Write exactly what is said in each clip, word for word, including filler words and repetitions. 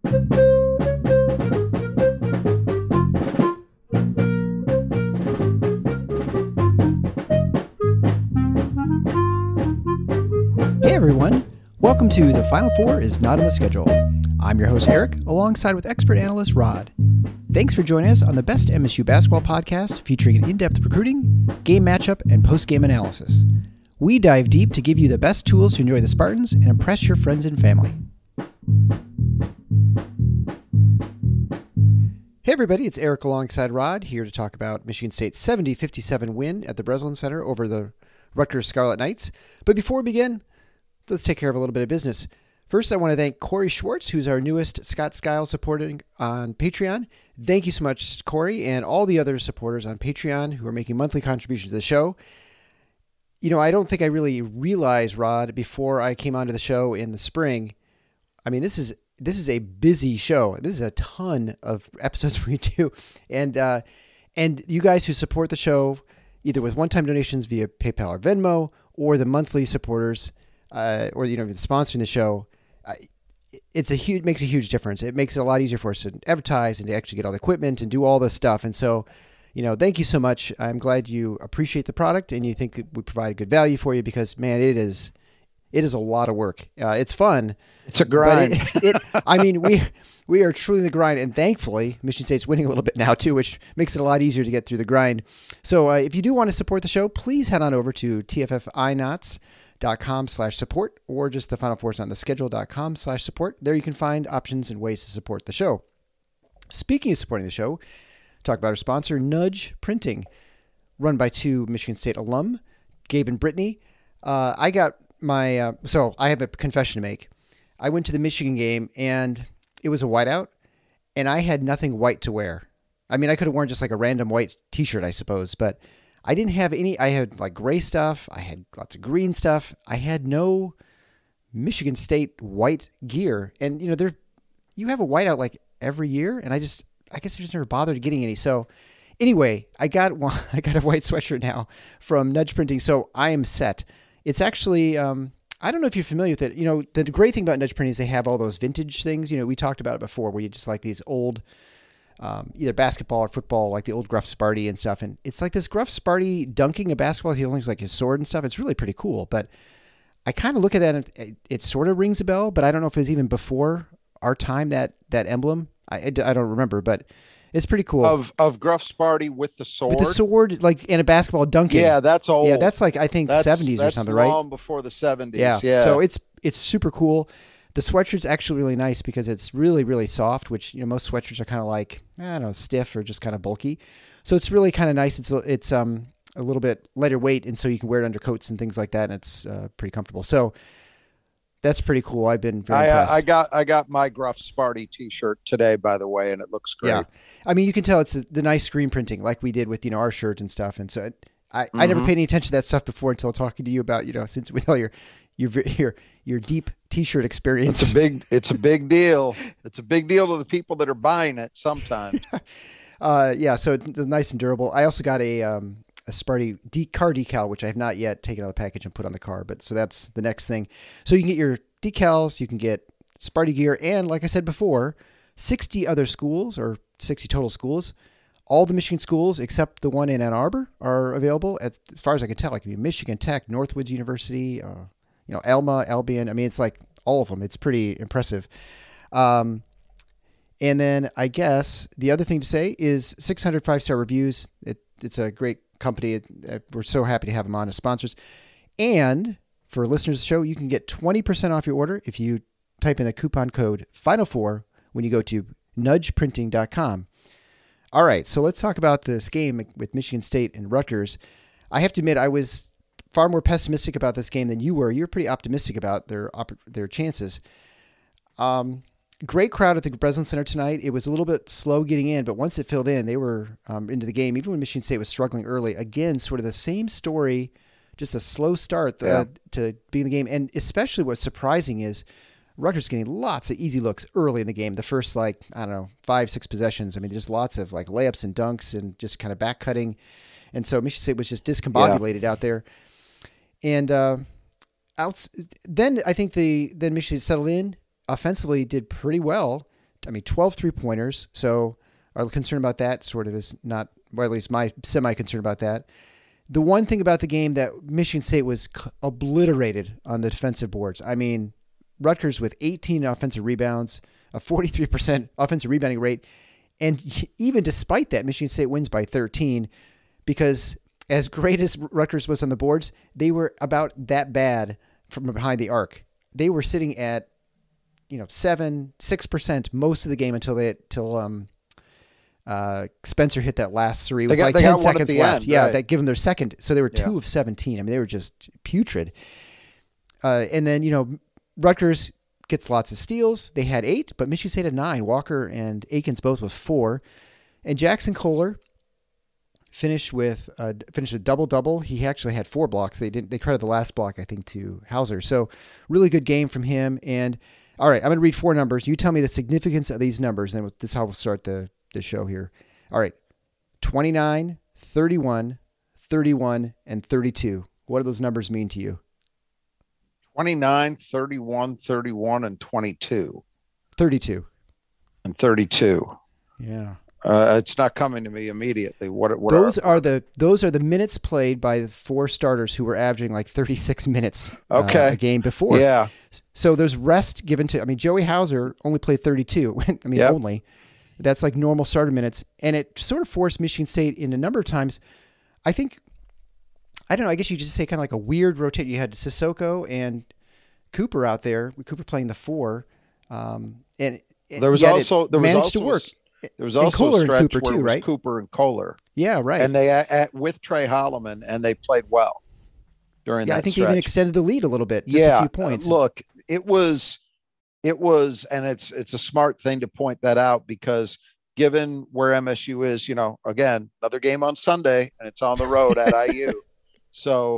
Hey everyone, welcome to The Final Four is Not on the Schedule. I'm your host Eric, alongside with expert analyst Rod. Thanks for joining us on the best M S U basketball podcast featuring in-depth recruiting, game matchup, and post-game analysis. We dive deep to give you the best tools to enjoy the Spartans and impress your friends and family. Hey everybody, it's Eric alongside Rod, here to talk about Michigan State's seventy fifty-seven win at the Breslin Center over the Rutgers Scarlet Knights. But before we begin, let's take care of a little bit of business. First, I want to thank Corey Schwartz, who's our newest Scott Skiles supporting on Patreon. Thank you so much, Corey, and all the other supporters on Patreon who are making monthly contributions to the show. You know, I don't think I really realized, Rod, before I came onto the show in the spring. I mean, this is this is a busy show. This is a ton of episodes we do, and uh, and you guys who support the show either with one-time donations via PayPal or Venmo, or the monthly supporters, uh, or you know, sponsoring the show. Uh, it's a huge makes a huge difference. It makes it a lot easier for us to advertise and to actually get all the equipment and do all this stuff. And so, you know, thank you so much. I'm glad you appreciate the product and you think we provide a good value for you, because man, it is it is a lot of work. Uh, it's fun. It's a grind. It, it, I mean, we we are truly in the grind, and thankfully, Michigan State's winning a little bit now too, which makes it a lot easier to get through the grind. So, uh, if you do want to support the show, please head on over to T F F I N O T S dot com slash support, or just the Final Four is on the schedule dot com slash support. There you can find options and ways to support the show. Speaking of supporting the show, talk about our sponsor, Nudge Printing, run by two Michigan State alum, Gabe and Brittany. Uh, I got my, uh, so I have a confession to make. I went to the Michigan game and it was a whiteout and I had nothing white to wear. I mean, I could have worn just like a random white t-shirt, I suppose, but I didn't have any. I had like gray stuff. I had lots of green stuff. I had no Michigan State white gear. And, you know, there, you have a whiteout like every year. And I just, I guess I just never bothered getting any. So anyway, I got one, I got a white sweatshirt now from Nudge Printing. So I am set. It's actually, um, I don't know if you're familiar with it. You know, the great thing about Nudge Printing is they have all those vintage things. You know, we talked about it before, where you just like these old, Um, either basketball or football, like the old Gruff Sparty and stuff. And it's like this Gruff Sparty dunking a basketball. He only has like his sword and stuff. It's really pretty cool. But I kind of look at that and it, it sort of rings a bell, but I don't know if it was even before our time, that, that emblem. I, I don't remember, but it's pretty cool. Of of Gruff Sparty with the sword? With the sword, like in a basketball dunking. Yeah, that's old. Yeah, that's like, I think that's, seventies that's or something, long right? long before the seventies. Yeah. yeah. So it's it's super cool. The sweatshirt's actually really nice because it's really, really soft, which, you know, most sweatshirts are kind of like, I don't know, stiff or just kind of bulky. So it's really kind of nice. It's it's um a little bit lighter weight, and so you can wear it under coats and things like that, and it's uh, pretty comfortable. So that's pretty cool. I've been very I, impressed. I got I got my Gruff Sparty t-shirt today, by the way, and it looks great. Yeah. I mean, you can tell it's the, the nice screen printing like we did with, you know, our shirt and stuff. And so it, I, mm-hmm. I never paid any attention to that stuff before until talking to you about, you know, since with all your your your your deep t-shirt experience. It's a big it's a big deal. It's a big deal to the people that are buying it sometimes. uh, yeah, so it's nice and durable. I also got a um, a Sparty de- car decal, which I have not yet taken out of the package and put on the car, but so that's the next thing. So you can get your decals, you can get Sparty gear, and like I said before, sixty other schools, or sixty total schools. All the Michigan schools except the one in Ann Arbor are available. As, as far as I can tell, like Michigan Tech, Northwoods University, uh, you know, Alma, Albion. I mean, it's like all of them. It's pretty impressive. Um, and then I guess the other thing to say is six hundred five-star reviews. It, it's a great company. It, uh, we're so happy to have them on as sponsors. And for listeners of the show, you can get twenty percent off your order if you type in the coupon code Final Four when you go to nudge printing dot com. All right, so let's talk about this game with Michigan State and Rutgers. I have to admit, I was far more pessimistic about this game than you were. You're pretty optimistic about their their chances. Um, great crowd at the Breslin Center tonight. It was a little bit slow getting in, but once it filled in, they were um, into the game. Even when Michigan State was struggling early, again, sort of the same story, just a slow start the, yeah. to be in the game. And especially what's surprising is Rutgers getting lots of easy looks early in the game. The first, like, I don't know, five, six possessions. I mean, just lots of like layups and dunks and just kind of back cutting. And so Michigan State was just discombobulated yeah. out there. And uh, outs- then I think the then Michigan State settled in, offensively did pretty well. I mean, twelve three-pointers. So our concern about that sort of is not, well, at least my semi-concern about that. The one thing about the game that Michigan State was obliterated on the defensive boards. I mean, Rutgers with eighteen offensive rebounds, a forty-three percent offensive rebounding rate. And even despite that, Michigan State wins by thirteen because as great as Rutgers was on the boards, they were about that bad from behind the arc. They were sitting at, you know, seven, six percent most of the game until they, till, um, Uh, Spencer hit that last three with got, like ten seconds left. End, yeah, right. that gave them their second. So they were two yeah. of seventeen. I mean, they were just putrid. Uh, and then, you know, Rutgers gets lots of steals. They had eight, but Michigan State had nine. Walker and Akins both with four. And Jackson Kohler finished with uh, finished a double double. He actually had four blocks. They didn't. They credited the last block, I think, to Hauser. So really good game from him. And all right, I'm going to read four numbers. You tell me the significance of these numbers, and then this is how we'll start the the show here. All right. twenty-nine, thirty-one, thirty-one, and thirty-two. What do those numbers mean to you? twenty-nine, thirty-one, thirty-one, and twenty-two. thirty-two. And thirty-two. Yeah. Uh, it's not coming to me immediately. What, what those are, are the those are the minutes played by the four starters who were averaging like thirty-six minutes okay. uh, a game before. Yeah. So there's rest given to, I mean, Joey Hauser only played thirty-two. I mean, yep. only. That's like normal starter minutes. And it sort of forced Michigan State in a number of times. I think, I don't know, I guess you just say kind of like a weird rotate. You had Sissoko and Cooper out there, with Cooper playing the four. Um, and there was also, there was managed also, to work. There was also Kohler a stretch and Cooper where too, it was right? Cooper and Kohler. Yeah, right. And they, at, with Trey Holloman, and they played well during yeah, that I think stretch. they even extended the lead a little bit, just yeah, a few points. Look, it was, it was, and it's, it's a smart thing to point that out because given where M S U is, you know, again, another game on Sunday and it's on the road at I U. So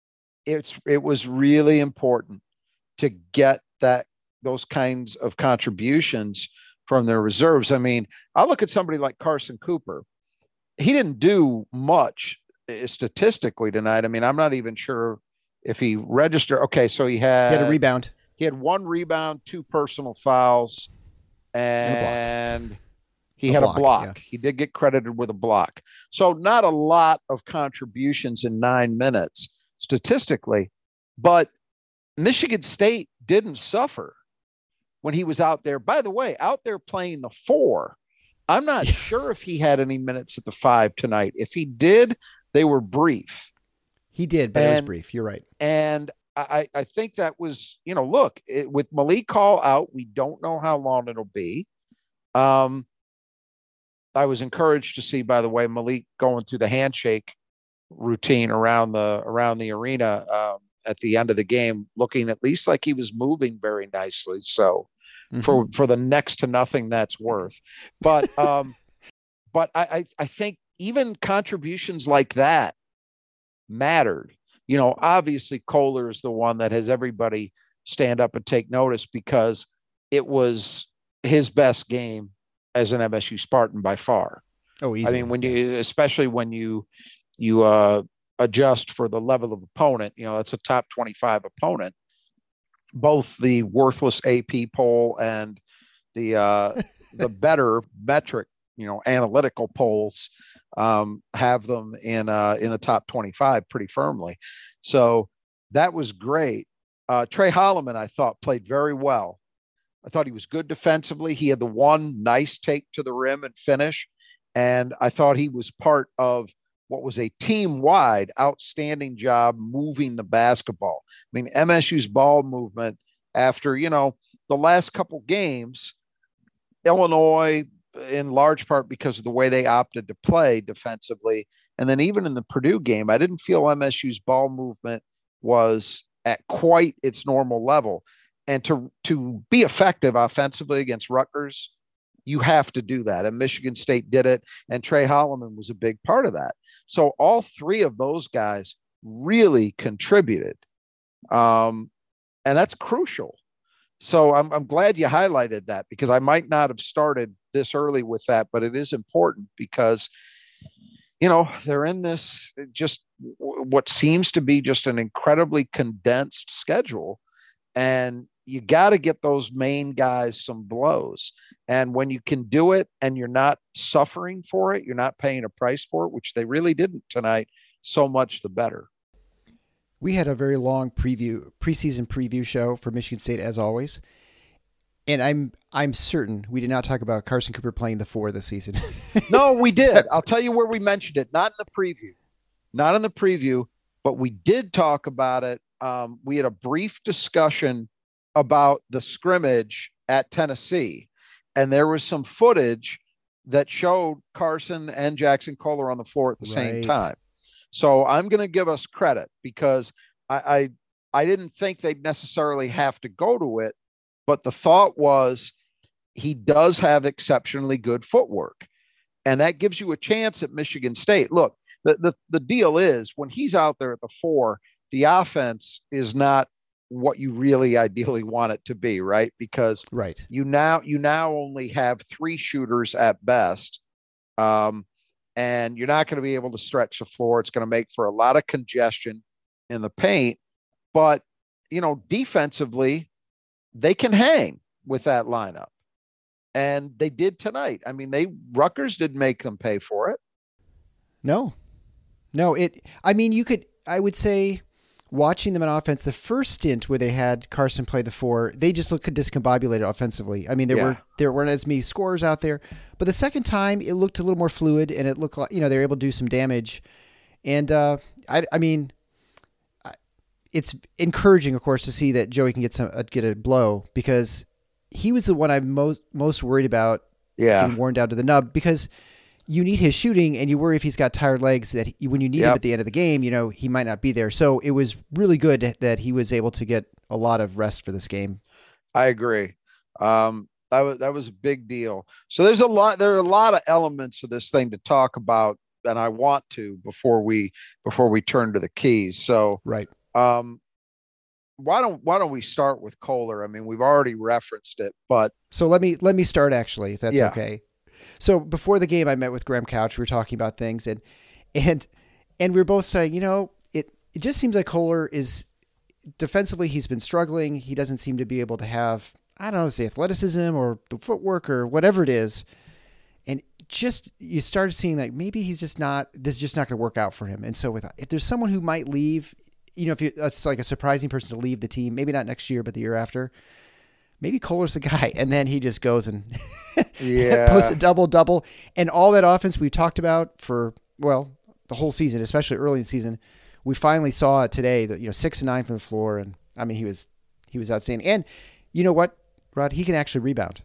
it's, it was really important to get that, those kinds of contributions from their reserves. I mean, I look at somebody like Carson Cooper. He didn't do much statistically tonight. I mean, I'm not even sure if he registered. Okay. So he had, he had a rebound. He had one rebound, two personal fouls, and, and he a had block, a block. Yeah. He did get credited with a block. So not a lot of contributions in nine minutes statistically, but Michigan State didn't suffer when he was out there. By the way, out there playing the four. I'm not yeah. sure if he had any minutes at the five tonight. If he did, they were brief. He did, but and, it was brief. You're right. And I, I think that was, you know, look, it, with Malik Hall out, we don't know how long it'll be. Um, I was encouraged to see, by the way, Malik going through the handshake routine around the around the arena um, at the end of the game, looking at least like he was moving very nicely. So mm-hmm. for for the next to nothing that's worth, but um, but I, I I think even contributions like that mattered. You know, obviously Kohler is the one that has everybody stand up and take notice because it was his best game as an M S U Spartan by far. Oh, easy. I mean, when you, especially when you, you uh, adjust for the level of opponent, you know, that's a top twenty-five opponent. Both the worthless A P poll and the, uh, the better metric, you know, analytical polls um, have them in, uh, in the top twenty-five pretty firmly. So that was great. Uh, Trey Holloman, I thought, played very well. I thought he was good defensively. He had the one nice take to the rim and finish. And I thought he was part of what was a team-wide outstanding job moving the basketball. I mean, M S U's ball movement after, you know, the last couple games, Illinois, in large part because of the way they opted to play defensively. And then even in the Purdue game, I didn't feel M S U's ball movement was at quite its normal level. And to, to be effective offensively against Rutgers, you have to do that. And Michigan State did it. And Trey Holloman was a big part of that. So all three of those guys really contributed. Um, and that's crucial. So I'm, I'm glad you highlighted that because I might not have started this early with that, but it is important because, you know, they're in this just what seems to be just an incredibly condensed schedule. And you got to get those main guys some blows. And when you can do it and you're not suffering for it, you're not paying a price for it, which they really didn't tonight, so much the better. We had a very long preview, preseason preview show for Michigan State, as always. And I'm I'm certain we did not talk about Carson Cooper playing the four this season. No, we did. I'll tell you where we mentioned it. Not in the preview. Not in the preview, but we did talk about it. Um, we had a brief discussion about the scrimmage at Tennessee. And there was some footage that showed Carson and Jackson Kohler on the floor at the right. same time. So I'm going to give us credit because I, I I didn't think they'd necessarily have to go to it. But the thought was he does have exceptionally good footwork. And that gives you a chance at Michigan State. Look, the, the, the deal is when he's out there at the four, the offense is not what you really ideally want it to be, right? Because right. you now you now only have three shooters at best. Um, and you're not going to be able to stretch the floor. It's going to make for a lot of congestion in the paint. But, you know, defensively, they can hang with that lineup. And they did tonight. I mean, they Rutgers didn't make them pay for it. No, no, it, I mean, you could, I would say watching them on offense, the first stint where they had Carson play the four, they just looked discombobulated offensively. I mean, there yeah. were, there weren't as many scorers out there, but the second time it looked a little more fluid and it looked like, you know, they were able to do some damage. And uh, I, I mean, it's encouraging, of course, to see that Joey can get some, uh, get a blow because he was the one I'm most, most worried about yeah. getting worn down to the nub because you need his shooting and you worry if he's got tired legs that he, when you need yep. him at the end of the game, you know, he might not be there. So it was really good that he was able to get a lot of rest for this game. I agree. Um, that was, that was a big deal. So there's a lot, there are a lot of elements of this thing to talk about and I want to, before we, before we turn to the keys. So, right. Um, why don't why don't we start with Kohler? I mean, we've already referenced it, but so let me let me start actually, if that's yeah. okay. So before the game, I met with Graham Couch. We were talking about things, and and and we were both saying, you know, it it just seems like Kohler is defensively he's been struggling. He doesn't seem to be able to have I don't know, say athleticism or the footwork or whatever it is, and just you started seeing like maybe he's just not this is just not going to work out for him. And so with if there's someone who might leave. You know, if you, it's like a surprising person to leave the team, maybe not next year, but the year after, maybe Kohler's the guy. And then he just goes and yeah. posts a double double and all that offense we talked about for, well, the whole season, especially early in the season. We finally saw it today that, you know, six and nine from the floor. And I mean, he was, he was outstanding. And you know what, Rod, he can actually rebound.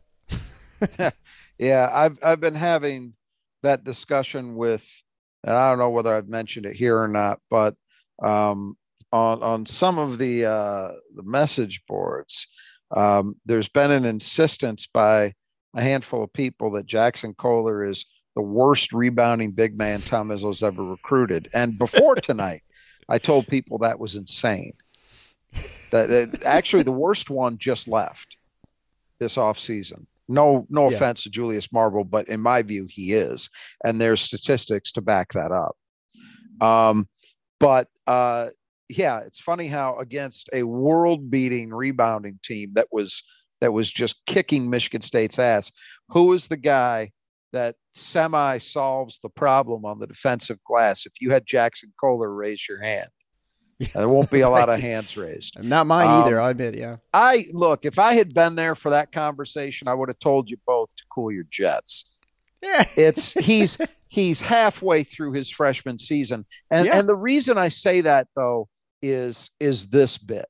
yeah. I've, I've been having that discussion with, and I don't know whether I've mentioned it here or not, but, um, on on some of the uh, the message boards, um, there's been an insistence by a handful of people that Jackson Kohler is the worst rebounding big man Tom Izzo's ever recruited. And before tonight, I told people that was insane. That, that actually the worst one just left this offseason. No, no yeah. offense to Julius Marble, but in my view, he is. And there's statistics to back that up. Um, but uh, yeah, it's funny how against a world-beating rebounding team that was that was just kicking Michigan State's ass, who is the guy that semi solves the problem on the defensive glass? If you had Jackson Kohler, raise your hand. There won't be a lot of hands raised. Not mine um, either. I admit, yeah. I look, if I had been there for that conversation, I would have told you both to cool your jets. Yeah, it's he's he's halfway through his freshman season, and yeah. and the reason I say that though is is this bit.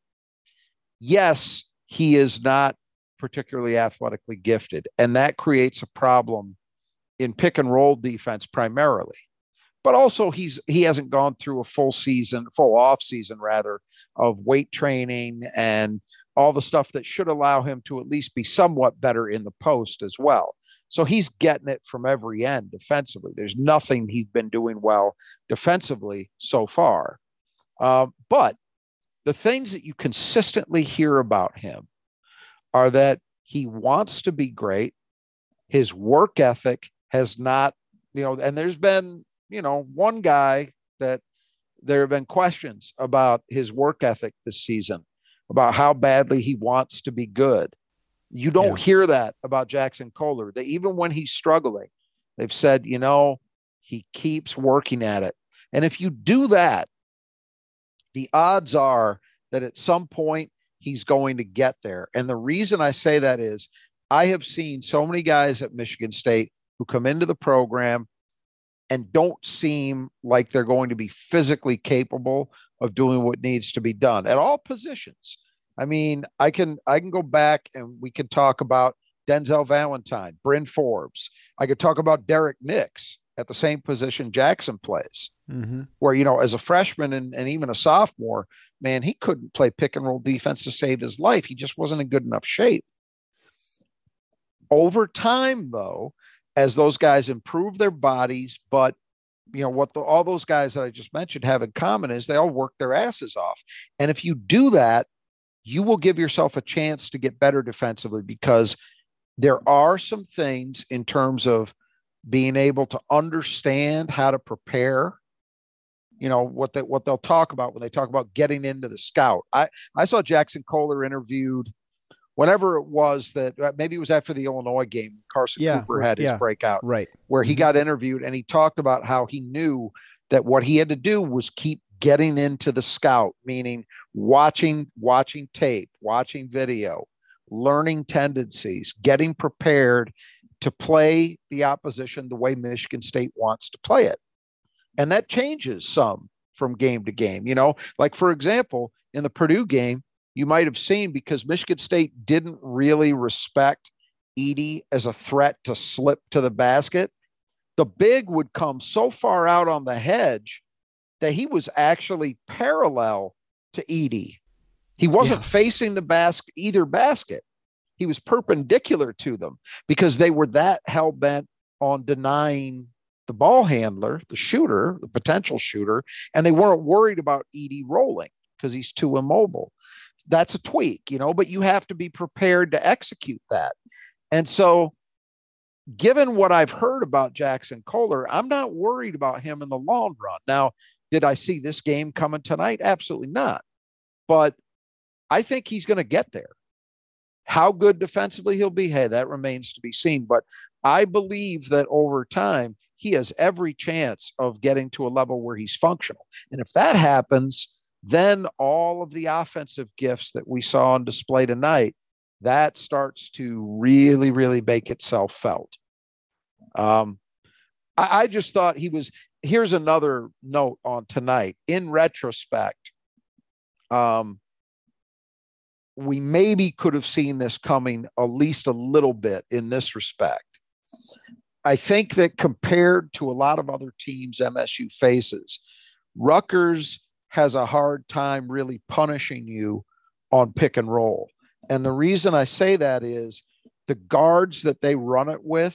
Yes, he is not particularly athletically gifted, and that creates a problem in pick and roll defense primarily. But also he's he hasn't gone through a full season, full off season rather, of weight training and all the stuff that should allow him to at least be somewhat better in the post as well. So he's getting it from every end defensively. There's nothing he's been doing well defensively so far. Uh, but the things that you consistently hear about him are that he wants to be great. His work ethic has not, you know, and there's been, you know, one guy that there have been questions about his work ethic this season. about how badly he wants to be good. You don't Yeah. hear that about Jackson Kohler. That even when he's struggling, they've said, you know, he keeps working at it. And if you do that, the odds are that at some point he's going to get there. And the reason I say that is I have seen so many guys at Michigan State who come into the program and don't seem like they're going to be physically capable of doing what needs to be done at all positions. I mean, I can I can go back and we can talk about Denzel Valentine, Bryn Forbes. I could talk about Derek Nix at the same position Jackson plays, Mm-hmm. where, you know, as a freshman and, and even a sophomore, man, he couldn't play pick and roll defense to save his life. He just wasn't in good enough shape. Over time, though, as those guys improve their bodies, but you know what the, all those guys that I just mentioned have in common is they all work their asses off. And if you do that, you will give yourself a chance to get better defensively, because there are some things in terms of being able to understand how to prepare. You know, what they, what they'll talk about when they talk about getting into the scout. I, I saw Jackson Kohler interviewed whenever it was that maybe it was after the Illinois game, Carson Yeah, Cooper right, had his yeah, breakout, right. where he Mhm. got interviewed and he talked about how he knew that what he had to do was keep getting into the scout, meaning watching, watching tape, watching video, learning tendencies, getting prepared to play the opposition the way Michigan State wants to play it. And that changes some from game to game. You know, like, for example, in the Purdue game, you might have seen, because Michigan State didn't really respect Edey as a threat to slip to the basket, the big would come so far out on the hedge that he was actually parallel to Edey. He wasn't Yeah. facing the basket, either basket. He was perpendicular to them, because they were that hell-bent on denying the ball handler, the shooter, the potential shooter, and they weren't worried about Edey rolling because he's too immobile. That's a tweak, you know, but you have to be prepared to execute that. And so, given what I've heard about Jackson Kohler, I'm not worried about him in the long run. Now, did I see this game coming tonight? Absolutely not. But I think he's going to get there. How good defensively he'll be, hey, that remains to be seen. But I believe that over time, he has every chance of getting to a level where he's functional. And if that happens, then all of the offensive gifts that we saw on display tonight, that starts to really, really make itself felt. Um, I, I just thought he was, here's another note on tonight. In retrospect, um, we maybe could have seen this coming at least a little bit in this respect. I think that compared to a lot of other teams M S U faces, Rutgers has a hard time really punishing you on pick and roll. And the reason I say that is the guards that they run it with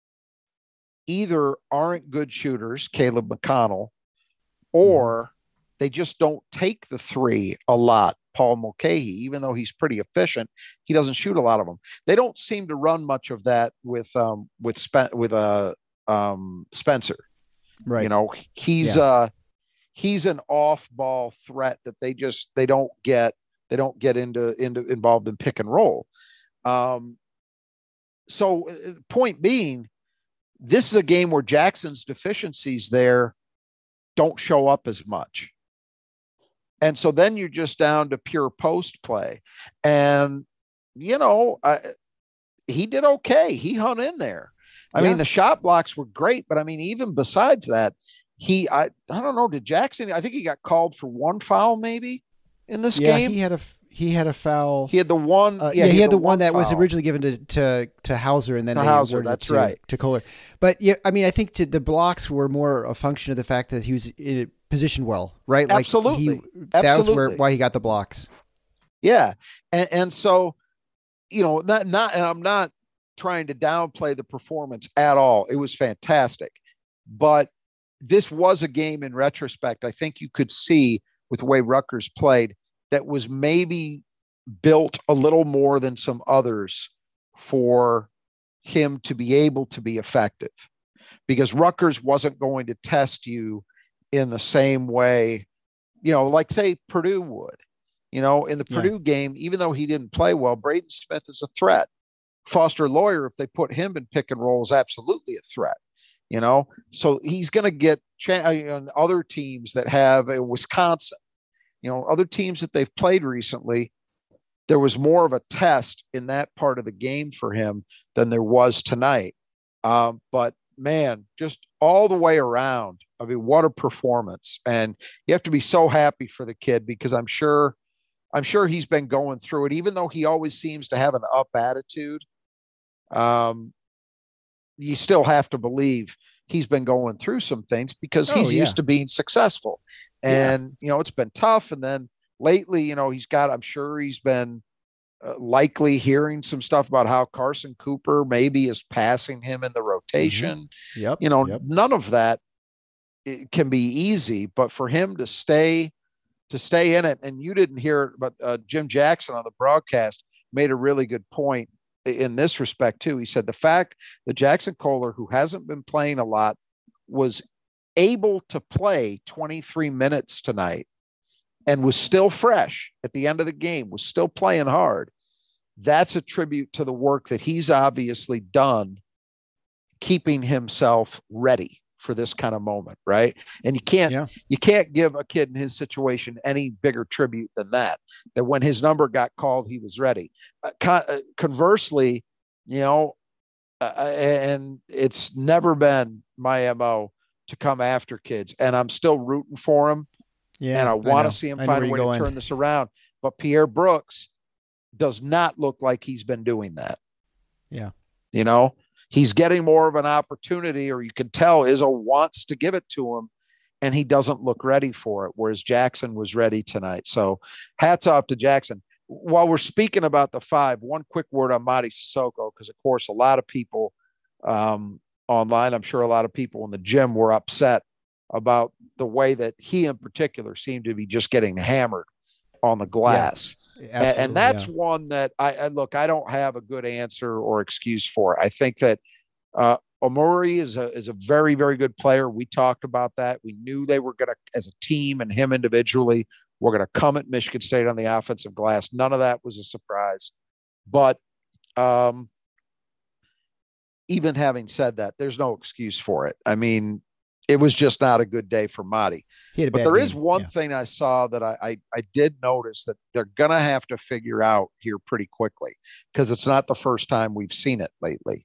either aren't good shooters, Caleb McConnell, or they just don't take the three a lot. Paul Mulcahy, even though he's pretty efficient, he doesn't shoot a lot of them. They don't seem to run much of that with um, with Spen- with uh, um, Spencer. Right. You know, he's Yeah. uh, he's an off-ball threat that they just they don't get they don't get into into involved in pick and roll. Um, so, point being, this is a game where Jackson's deficiencies there don't show up as much. And so then you're just down to pure post play. And, you know, I, he did okay. He hung in there. I Yeah. mean, the shot blocks were great, but I mean, even besides that, he, I, I don't know, did Jackson, I think he got called for one foul maybe in this Yeah, game. he had a he had a foul. He had the one. Uh, yeah, yeah, he, had the one, that foul. was originally given to to, to Hauser, and then To they Hauser, awarded that's it to, right. to Kohler. But yeah, I mean, I think to, the blocks were more a function of the fact that he was in a positioned well, right? Like Absolutely. he, that was where Absolutely. why he got the blocks. Yeah, and, and so, you know, not not, and I'm not trying to downplay the performance at all. It was fantastic, but this was a game in retrospect. I think you could see with the way Rutgers played that was maybe built a little more than some others for him to be able to be effective, because Rutgers wasn't going to test you in the same way, you know, like say Purdue would. You know, in the Yeah. Purdue game, even though he didn't play well, Braden Smith is a threat. Foster Lawyer, if they put him in pick and roll, is absolutely a threat. You know, so he's going to get cha- you know, other teams that have uh, Wisconsin, you know, other teams that they've played recently. There was more of a test in that part of the game for him than there was tonight. Um, but man, just all the way around, I mean, what a performance. And you have to be so happy for the kid, because I'm sure, I'm sure he's been going through it, even though he always seems to have an up attitude. Um, you still have to believe he's been going through some things, because he's Oh, yeah. used to being successful. And, you know, it's been tough. And then lately, you know, he's got, I'm sure he's been uh, likely hearing some stuff about how Carson Cooper maybe is passing him in the rotation. Mm-hmm. Yep. You know, yep. none of that it can be easy, but for him to stay, to stay in it. And you didn't hear it, but uh, Jim Jackson on the broadcast made a really good point in this respect too. He said the fact that Jackson Kohler, who hasn't been playing a lot, was able to play twenty-three minutes tonight and was still fresh at the end of the game, was still playing hard. That's a tribute to the work that he's obviously done, keeping himself ready for this kind of moment, right? And you can't Yeah. you can't give a kid in his situation any bigger tribute than that. That when his number got called, he was ready. Uh, con- conversely, you know, uh, and it's never been my M O to come after kids, and I'm still rooting for him. Yeah. And I want to see him I know find where a way you're to going. turn this around. But Pierre Brooks does not look like he's been doing that. Yeah. You know, he's getting more of an opportunity, or you can tell Izzo wants to give it to him, and he doesn't look ready for it, whereas Jackson was ready tonight. So hats off to Jackson. While we're speaking about the five, one quick word on Mady Sissoko, because, of course, a lot of people um, online, I'm sure a lot of people in the gym were upset about the way that he in particular seemed to be just getting hammered on the glass. Yeah, and, and that's yeah. one that I, I look, I don't have a good answer or excuse for. I think that uh, Omori is a, is a very, very good player. We talked about that. We knew they were going to, as a team and him individually, we're going to come at Michigan State on the offensive glass. None of that was a surprise. But um, even having said that, there's no excuse for it. I mean, it was just not a good day for Mady. But there game. is one yeah. thing I saw that I, I, I did notice that they're going to have to figure out here pretty quickly, because it's not the first time we've seen it lately.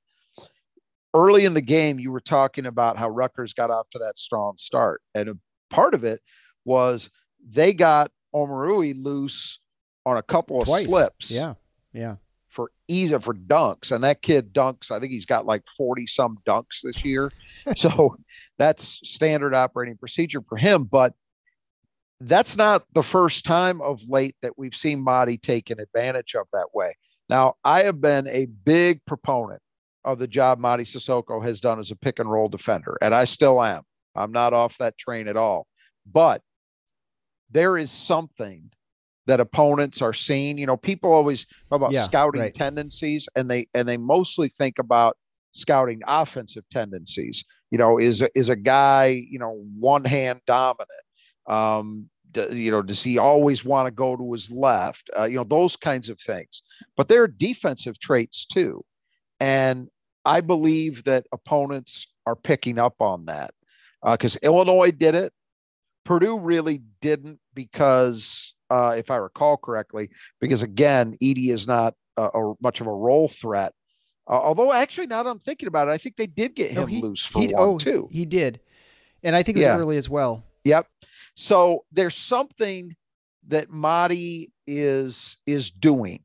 Early in the game, you were talking about how Rutgers got off to that strong start. And a part of it was they got Omarui loose on a couple Twice. of slips. Yeah, yeah. For ease for dunks. And that kid dunks, I think he's got like forty some dunks this year. So that's standard operating procedure for him. But that's not the first time of late that we've seen Mady taken advantage of that way. Now, I have been a big proponent of the job Mady Sissoko has done as a pick and roll defender, and I still am. I'm not off that train at all. But there is something that opponents are seeing. You know, people always talk about yeah, scouting right. tendencies, and they and they mostly think about scouting offensive tendencies. You know, is is a guy, you know, one hand dominant? Um, do, you know, does he always want to go to his left? Uh, you know, those kinds of things. But there are defensive traits too, and I believe that opponents are picking up on that, because uh, Illinois did it. Purdue really didn't, because uh, if I recall correctly, because again, Edey is not a, a much of a role threat. Uh, although actually, now that I'm thinking about it, I think they did get him no, he, loose for one oh, too. He did, and I think it was yeah. early as well. Yep. So there's something that Mady is is doing,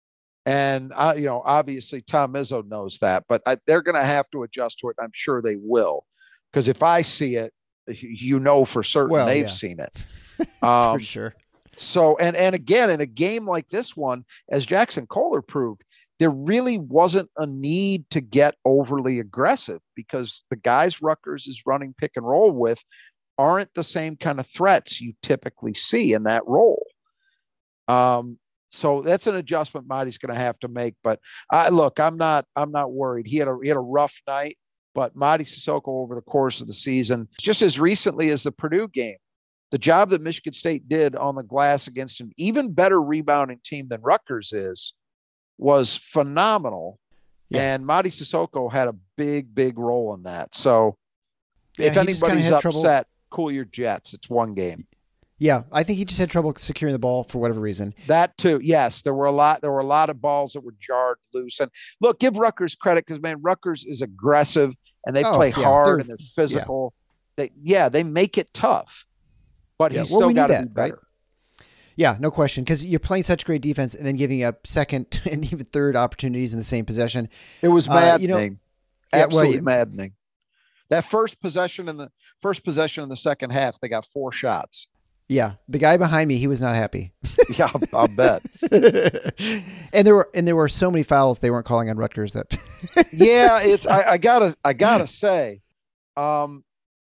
and uh, you know, obviously Tom Izzo knows that, but I, they're going to have to adjust to it. I'm sure they will, because if I see it, you know for certain well, they've yeah. seen it. Um, for sure. So, and, and again, in a game like this one, as Jackson Kohler proved, there really wasn't a need to get overly aggressive, because the guys Rutgers is running pick and roll with aren't the same kind of threats you typically see in that role. Um, so that's an adjustment Mady's going to have to make. But I look, I'm not, I'm not worried. He had a, he had a rough night, but Mady Sissoko over the course of the season, just as recently as the Purdue game, the job that Michigan State did on the glass against an even better rebounding team than Rutgers is was phenomenal. Yeah. And Mady Sissoko had a big, big role in that. So yeah, if anybody's upset, trouble. cool your jets. It's one game. Yeah, I think he just had trouble securing the ball for whatever reason. That too, yes. There were a lot. There were a lot of balls that were jarred loose. And look, give Rutgers credit because man, Rutgers is aggressive and they oh, play yeah, hard they're, and they're physical. Yeah. They yeah, they make it tough. But yeah, he's well, still got to be better. Right? Yeah, no question. Because you're playing such great defense and then giving up second and even third opportunities in the same possession. It was maddening. Uh, you know, Absolutely yeah, well, maddening. That first possession in the first possession in the second half, they got four shots. Yeah, the guy behind me, he was not happy. Yeah, I'll, I'll bet. and there were and there were so many fouls they weren't calling on Rutgers that. yeah, it's I, I gotta I gotta say, um,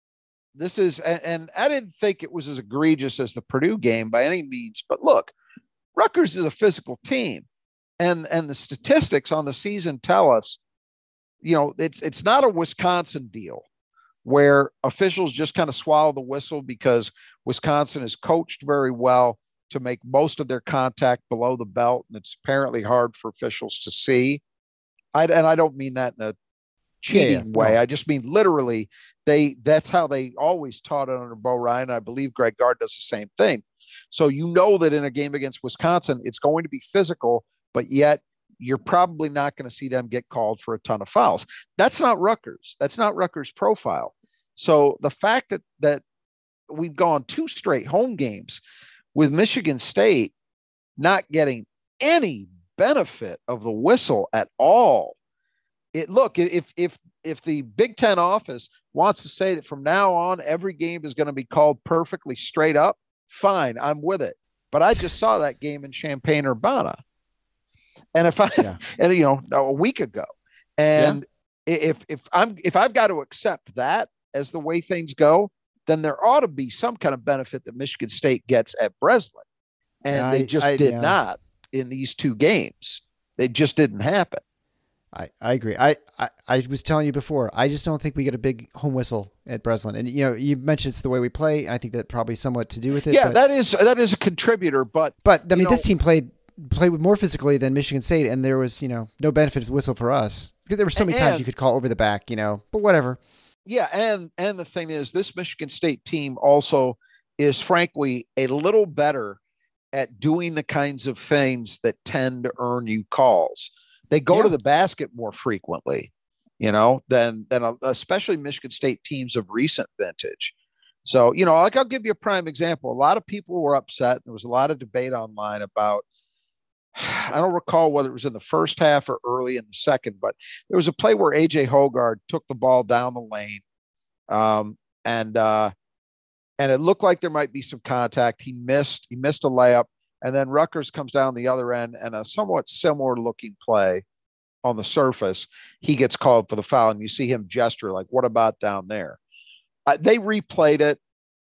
this is and, and I didn't think it was as egregious as the Purdue game by any means, but look, Rutgers is a physical team, and and the statistics on the season tell us, you know, it's it's not a Wisconsin deal where officials just kind of swallow the whistle because Wisconsin is coached very well to make most of their contact below the belt, and it's apparently hard for officials to see. I, and I don't mean that in a cheating yeah, yeah, way. No. I just mean literally they that's how they always taught it under Bo Ryan. I believe Greg Gard does the same thing. So you know that in a game against Wisconsin, it's going to be physical, but yet you're probably not going to see them get called for a ton of fouls. That's not Rutgers. That's not Rutgers' profile. So the fact that that we've gone two straight home games with Michigan State not getting any benefit of the whistle at all. It look, if if if the Big Ten office wants to say that from now on every game is going to be called perfectly straight up, fine, I'm with it. But I just saw that game in Champaign-Urbana. And if I yeah. and you know a week ago, and yeah. if if I'm if I've got to accept that as the way things go, then there ought to be some kind of benefit that Michigan State gets at Breslin, and yeah, they just I, I, did yeah. not in these two games. They just didn't happen. I, I agree. I, I I was telling you before. I just don't think we get a big home whistle at Breslin. And you know, you mentioned it's the way we play. I think that probably somewhat to do with it. Yeah, but, that is that is a contributor. But but I mean, know, this team played. played more physically than Michigan State, and there was, you know, no benefit of the whistle for us. There were so many and, times you could call over the back, you know, but whatever. Yeah, and and the thing is, this Michigan State team also is, frankly, a little better at doing the kinds of things that tend to earn you calls. They go yeah. to the basket more frequently, you know, than than a, especially Michigan State teams of recent vintage. So, you know, like I'll give you a prime example. A lot of people were upset. There was a lot of debate online about, I don't recall whether it was in the first half or early in the second, but there was a play where A J Hoggard took the ball down the lane, um, and uh, and it looked like there might be some contact. He missed. He missed a layup, and then Rutgers comes down the other end, and a somewhat similar looking play on the surface, he gets called for the foul, and you see him gesture like, "What about down there?" Uh, they replayed it.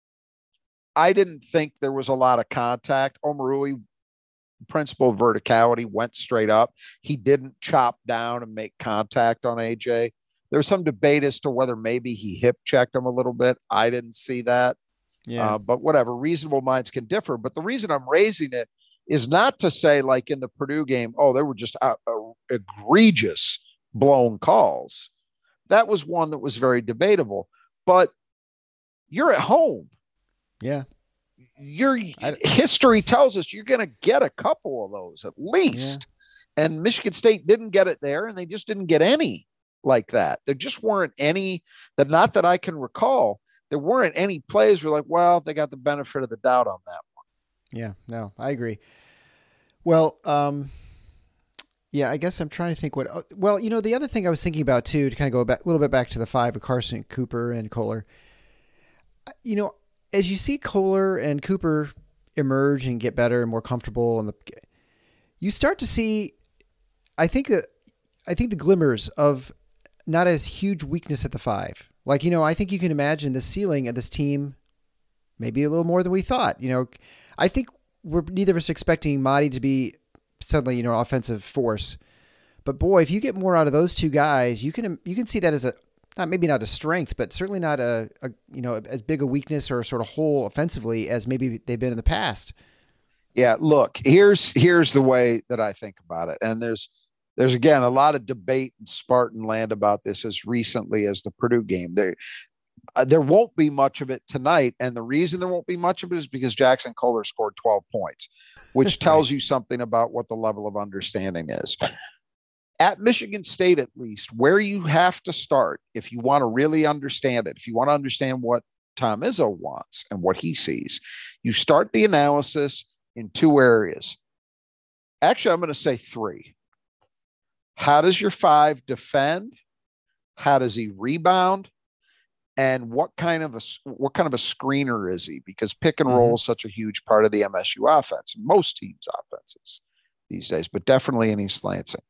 I didn't think there was a lot of contact. Omoruyi, principle of verticality, went straight up. He didn't chop down and make contact on A J. There was some debate as to whether maybe he hip checked him a little bit. I didn't see that. Yeah. Uh, but whatever, reasonable minds can differ. But the reason I'm raising it is not to say, like in the Purdue game, oh, there were just uh, uh, egregious blown calls. That was one that was very debatable. But you're at home. Yeah. Your I, history tells us you're going to get a couple of those at least. Yeah. And Michigan State didn't get it there, and they just didn't get any like that. There just weren't any that, not that I can recall, there weren't any plays where like, well, they got the benefit of the doubt on that one. Yeah, no, I agree. Well, um, yeah, I guess I'm trying to think what, well, you know, the other thing I was thinking about too, to kind of go back a little bit back to the five of Carson, Cooper, and Kohler, you know, as you see Kohler and Cooper emerge and get better and more comfortable, and the, you start to see, I think that, I think the glimmers of not a huge weakness at the five. Like, you know, I think you can imagine the ceiling of this team, maybe a little more than we thought. You know, I think we're neither of us expecting Mady to be suddenly, you know, offensive force, but boy, if you get more out of those two guys, you can, you can see that as a, not maybe not a strength, but certainly not a, a you know as big a weakness or sort of hole offensively as maybe they've been in the past. Yeah, look, here's here's the way that I think about it, and there's there's again a lot of debate in Spartan land about this as recently as the Purdue game. There uh, there won't be much of it tonight, and the reason there won't be much of it is because Jackson Kohler scored twelve points, which tells right. you something about what the level of understanding is. At Michigan State, at least, where you have to start if you want to really understand it, if you want to understand what Tom Izzo wants and what he sees, you start the analysis in two areas. Actually, I'm going to say three. How does your five defend? How does he rebound? And what kind of a what kind of a screener is he? Because pick and roll mm-hmm. is such a huge part of the M S U offense, most teams' offenses these days, but definitely in East Lansing.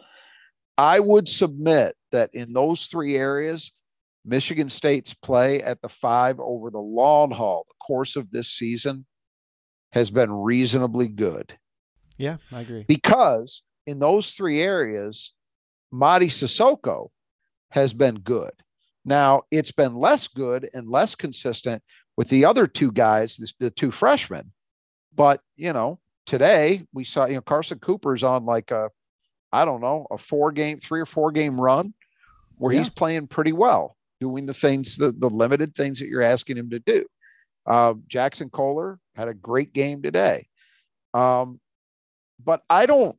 I would submit that in those three areas, Michigan State's play at the five over the long haul, the course of this season, has been reasonably good. Yeah, I agree. Because in those three areas, Mady Sissoko has been good. Now, it's been less good and less consistent with the other two guys, the two freshmen. But, you know, today we saw, you know, Carson Cooper's on like a, I don't know, a four game, three or four game run where yeah. he's playing pretty well, doing the things, the, the limited things that you're asking him to do. Uh, Jackson Kohler had a great game today. Um, but I don't,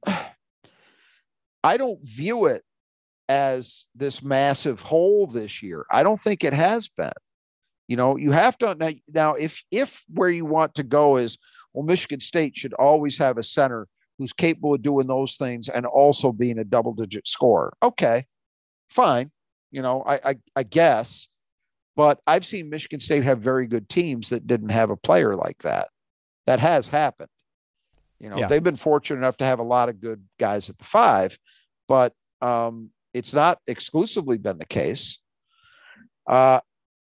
I don't view it as this massive hole this year. I don't think it has been. You know, you have to now, now if, if where you want to go is, well, Michigan State should always have a center who's capable of doing those things and also being a double digit scorer. Okay, fine. You know, I, I, I guess, but I've seen Michigan State have very good teams that didn't have a player like that. That has happened. You know, yeah. they've been fortunate enough to have a lot of good guys at the five, but um, it's not exclusively been the case. Uh,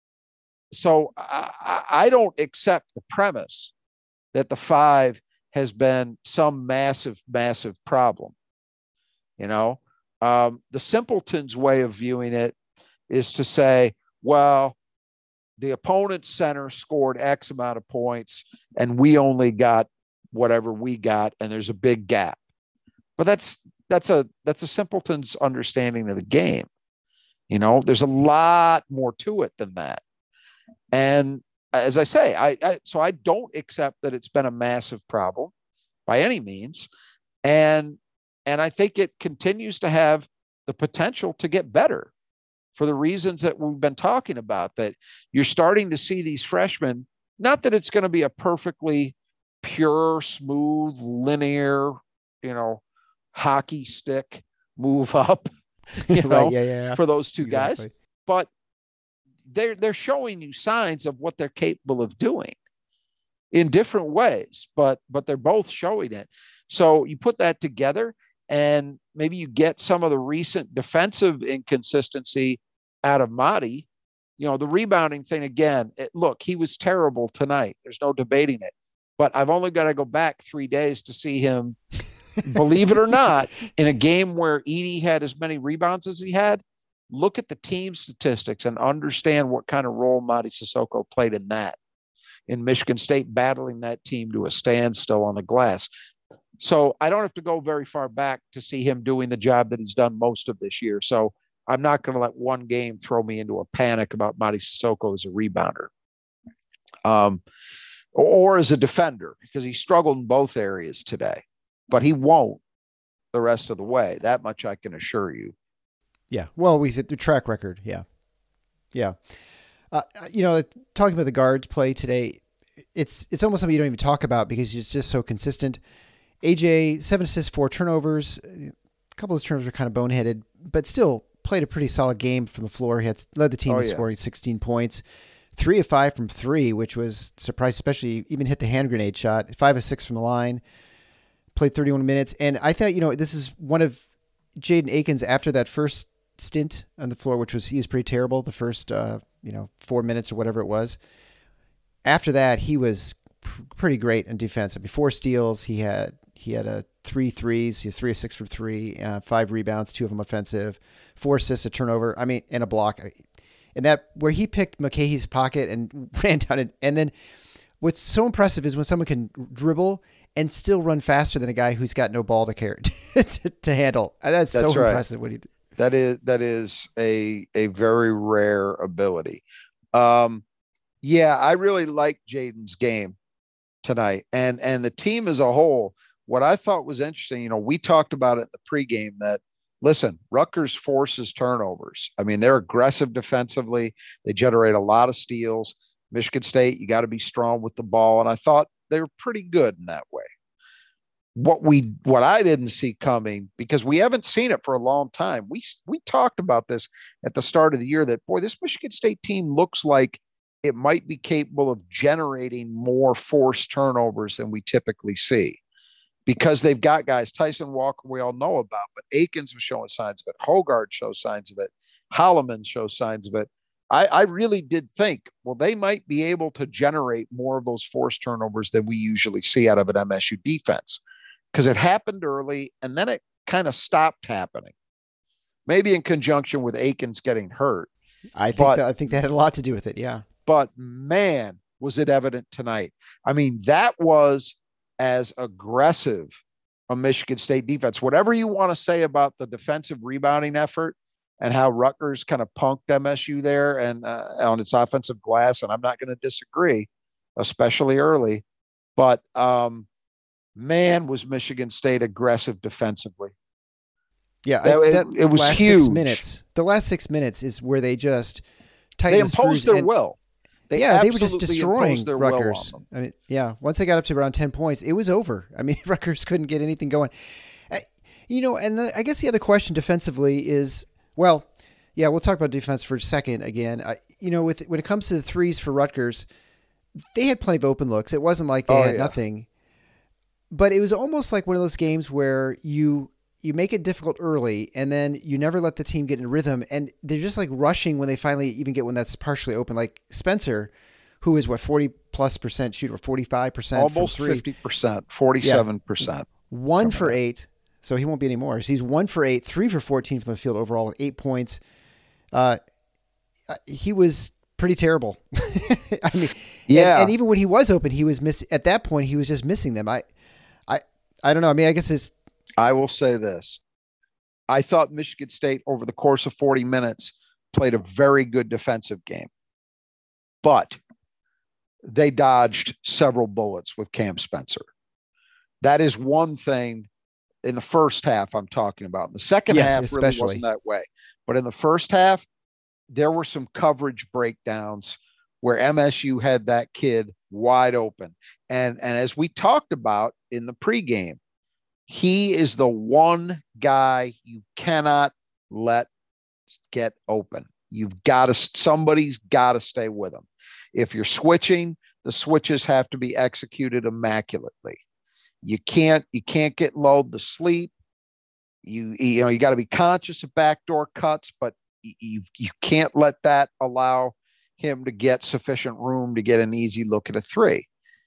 so I, I don't accept the premise that the five has been some massive, massive problem. You know, um, the simpleton's way of viewing it is to say, well, the opponent's center scored X amount of points and we only got whatever we got, and there's a big gap. But that's that's a that's a simpleton's understanding of the game. You know, there's a lot more to it than that. And as I say, I, I so I don't accept that it's been a massive problem by any means. And and I think it continues to have the potential to get better for the reasons that we've been talking about, that you're starting to see these freshmen, not that it's going to be a perfectly pure, smooth, linear, you know, hockey stick move up, you know, right, yeah, yeah, yeah. for those two exactly. guys, but they're, they're showing you signs of what they're capable of doing in different ways, but, but they're both showing it. So you put that together and maybe you get some of the recent defensive inconsistency out of Mady. You know, the rebounding thing again, it, look, he was terrible tonight. There's no debating it, but I've only got to go back three days to see him, believe it or not, in a game where Edey had as many rebounds as he had. Look at the team statistics and understand what kind of role Mady Sissoko played in that, in Michigan State battling that team to a standstill on the glass. So I don't have to go very far back to see him doing the job that he's done most of this year. So I'm not going to let one game throw me into a panic about Mady Sissoko as a rebounder um, or as a defender, because he struggled in both areas today, but he won't the rest of the way. That much I can assure you. Yeah. Well, we the track record. Yeah. Yeah. Uh, you know, talking about the guards play today, it's, it's almost something you don't even talk about because it's just so consistent. A J, seven assists, four turnovers. A couple of turnovers were kind of boneheaded, but still played a pretty solid game from the floor. He had led the team oh, to yeah. scoring sixteen points, three of five from three, which was surprised, especially even hit the hand grenade shot, five of six from the line, played thirty-one minutes. And I thought, you know, this is one of Jaden Akins after that first stint on the floor, which was, he was pretty terrible. The first, uh, you know, four minutes or whatever it was. After that, he was pr- pretty great in defense. I mean, four steals. He had, He had a three threes. He was three of six for three, uh, five rebounds, two of them offensive, four assists, a turnover. I mean, and a block. And that where he picked Mulcahy's pocket and ran down it. And then what's so impressive is when someone can dribble and still run faster than a guy who's got no ball to carry to, to handle. That's, That's so right. impressive. What he did. That is that is a a very rare ability. Um, yeah, I really like Jaden's game tonight, and and the team as a whole. What I thought was interesting, you know, we talked about it in the pregame that listen, Rutgers forces turnovers. I mean, they're aggressive defensively. They generate a lot of steals. Michigan State, you got to be strong with the ball, and I thought they were pretty good in that way. What we what I didn't see coming, because we haven't seen it for a long time. We we talked about this at the start of the year that boy, this Michigan State team looks like it might be capable of generating more forced turnovers than we typically see. Because they've got guys, Tyson Walker, we all know about, but Akins was showing signs of it. Hoggard shows signs of it. Holloman shows signs of it. I, I really did think, well, they might be able to generate more of those forced turnovers than we usually see out of an M S U defense, because it happened early and then it kind of stopped happening. Maybe in conjunction with Akins getting hurt. I think but, that, I think that had a lot to do with it. Yeah. But man, was it evident tonight. I mean, that was as aggressive a Michigan State defense. Whatever you want to say about the defensive rebounding effort and how Rutgers kind of punked M S U there and uh, on its offensive glass, and I'm not going to disagree, especially early. But um, man, was Michigan State aggressive defensively. Yeah, that, I, that, it, it was last huge. Six minutes. The last six minutes is where they just they imposed their and, will. They yeah, they were just destroying Rutgers. I mean, yeah, once they got up to around ten points, it was over. I mean, Rutgers couldn't get anything going. Uh, you know, and the, I guess the other question defensively is, well, yeah, we'll talk about defense for a second again. Uh, you know, with when it comes to the threes for Rutgers, they had plenty of open looks. It wasn't like they oh, had yeah. nothing. But it was almost like one of those games where you you make it difficult early, and then you never let the team get in rhythm, and they're just like rushing when they finally even get one that's partially open. Like Spencer, who is what forty plus percent shooter, forty five percent, almost fifty percent, forty seven percent, yeah. one for eight. So he won't be anymore. So he's one for eight, three for fourteen from the field overall with eight points. Uh, he was pretty terrible. I mean, yeah. And, and even when he was open, he was miss. At that point, he was just missing them. I, I, I don't know. I mean, I guess it's. I will say this. I thought Michigan State over the course of forty minutes played a very good defensive game, but they dodged several bullets with Cam Spencer. That is one thing in the first half I'm talking about. In the second yes, half especially. really wasn't that way. But in the first half, there were some coverage breakdowns where M S U had that kid wide open. And, and as we talked about in the pregame, he is the one guy you cannot let get open. You've got to, somebody's got to stay with him. If you're switching, the switches have to be executed immaculately. You can't, you can't get lulled to sleep. You, you know, you got to be conscious of backdoor cuts, but you, you can't let that allow him to get sufficient room to get an easy look at a three.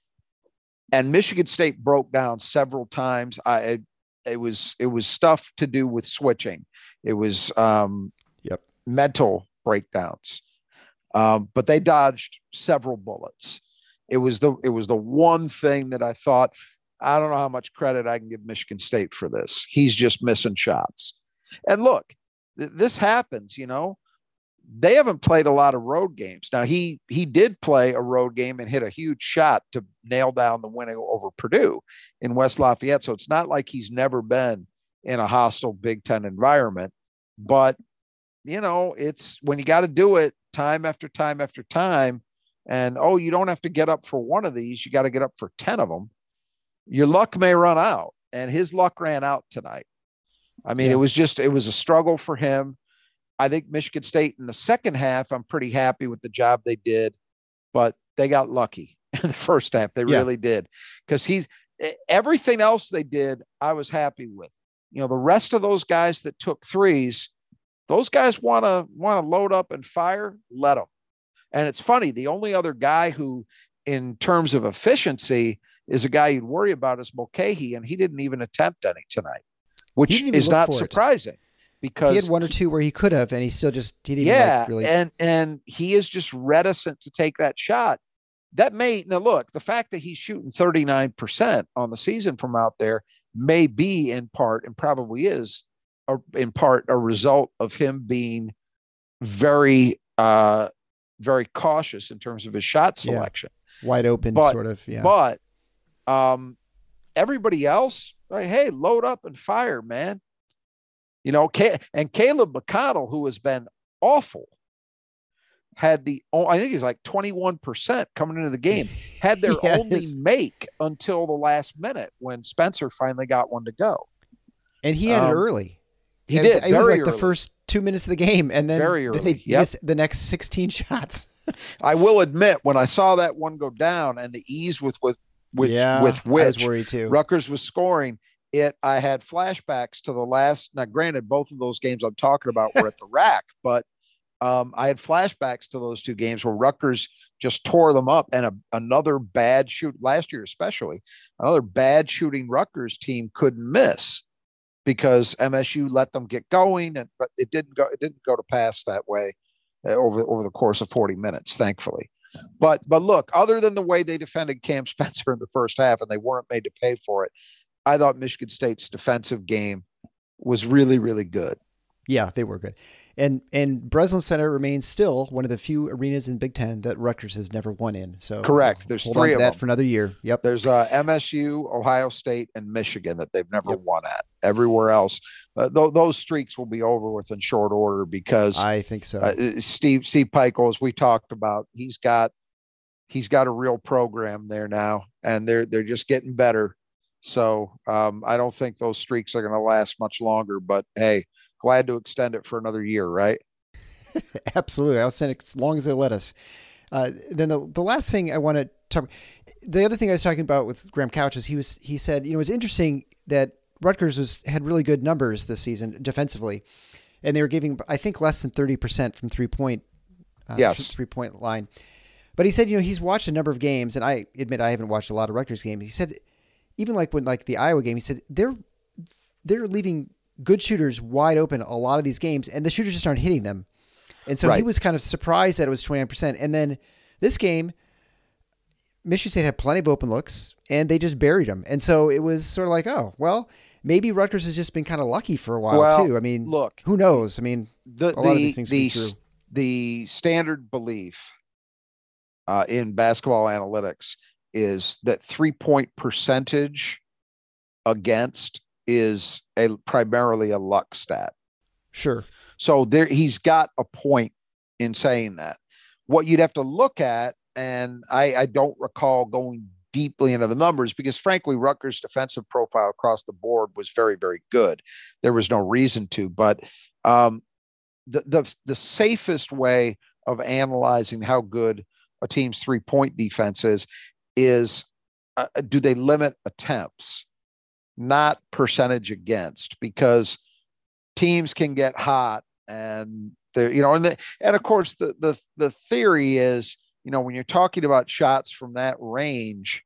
And Michigan State broke down several times. I, it, it was, it was stuff to do with switching. It was um, yep. mental breakdowns. Um, but they dodged several bullets. It was the, it was the one thing that I thought, I don't know how much credit I can give Michigan State for this. He's just missing shots. And look, th- this happens, you know, they haven't played a lot of road games. Now he, he did play a road game and hit a huge shot to nail down the winning over Purdue in West Lafayette. So it's not like he's never been in a hostile Big Ten environment, but you know, it's when you got to do it time after time after time. And, oh, you don't have to get up for one of these. You got to get up for ten of them. Your luck may run out, and his luck ran out tonight. I mean, yeah. it was just, it was a struggle for him. I think Michigan State in the second half, I'm pretty happy with the job they did, but they got lucky in the first half. They yeah. really did. Because he's, everything else they did, I was happy with. You know, the rest of those guys that took threes, those guys want to want to load up and fire, let them. And it's funny, the only other guy who, in terms of efficiency, is a guy you'd worry about is Mulcahy, and he didn't even attempt any tonight, which is not surprising. It. because he had one or two where he could have, and he still just he didn't yeah, like really. and and he is just reticent to take that shot. That may now look the fact that he's shooting thirty-nine percent on the season from out there may be in part and probably is a, in part a result of him being very uh very cautious in terms of his shot selection. Yeah. Wide open but, sort of. Yeah. But um everybody else, like, hey, load up and fire, man. You know, and Caleb McConnell, who has been awful, had the, I think he's like twenty-one percent coming into the game, had their yes. only make until the last minute when Spencer finally got one to go. And he had um, it early. He did. It was like early. the first two minutes of the game, and then very early. they yep. missed the next sixteen shots. I will admit, when I saw that one go down and the ease with with with, yeah, with which I was worried too. Rutgers was scoring, it I had flashbacks to the last. Now, granted, both of those games I'm talking about were at the rack, but um, I had flashbacks to those two games where Rutgers just tore them up, and a, another bad shoot last year, especially another bad shooting Rutgers team couldn't miss because M S U let them get going, and but it didn't go. It didn't go to pass that way uh, over over the course of forty minutes, thankfully. But but look, other than the way they defended Cam Spencer in the first half, and they weren't made to pay for it, I thought Michigan State's defensive game was really, really good. Yeah, they were good. And and Breslin Center remains still one of the few arenas in Big Ten that Rutgers has never won in. So correct. There's hold three on to of that them for another year. Yep. There's uh, M S U, Ohio State, and Michigan that they've never yep. won at. Everywhere else, uh, th- those streaks will be over with in short order because I think so. Uh, Steve Steve Pikiell, as we talked about, he's got he's got a real program there now, and they're they're just getting better. So um, I don't think those streaks are going to last much longer. But hey, glad to extend it for another year, right? Absolutely. I'll send it as long as they let us. Uh, then the the last thing I want to talk, the other thing I was talking about with Graham Couch is he was he said, you know, it's interesting that Rutgers was had really good numbers this season defensively, and they were giving I think less than thirty percent from three point uh, yes three point line. But he said, you know, he's watched a number of games, and I admit I haven't watched a lot of Rutgers games. He said, even like when like the Iowa game, he said they're they're leaving good shooters wide open a lot of these games, and the shooters just aren't hitting them. And so right. he was kind of surprised that it was twenty-nine percent. And then this game, Michigan State had plenty of open looks, and they just buried them. And so it was sort of like, oh, well, maybe Rutgers has just been kind of lucky for a while, well, too. I mean, look, who knows? I mean, the, a lot the, of these things the, true. The standard belief uh, in basketball analytics is that three-point percentage against is a primarily a luck stat. Sure. So there, he's got a point in saying that. What you'd have to look at, and I, I don't recall going deeply into the numbers because, frankly, Rutgers' defensive profile across the board was very, very good. There was no reason to, but um, the the the safest way of analyzing how good a team's three-point defense is is uh, do they limit attempts, not percentage against, because teams can get hot and they're, you know, and the, and of course the, the, the theory is, you know, when you're talking about shots from that range,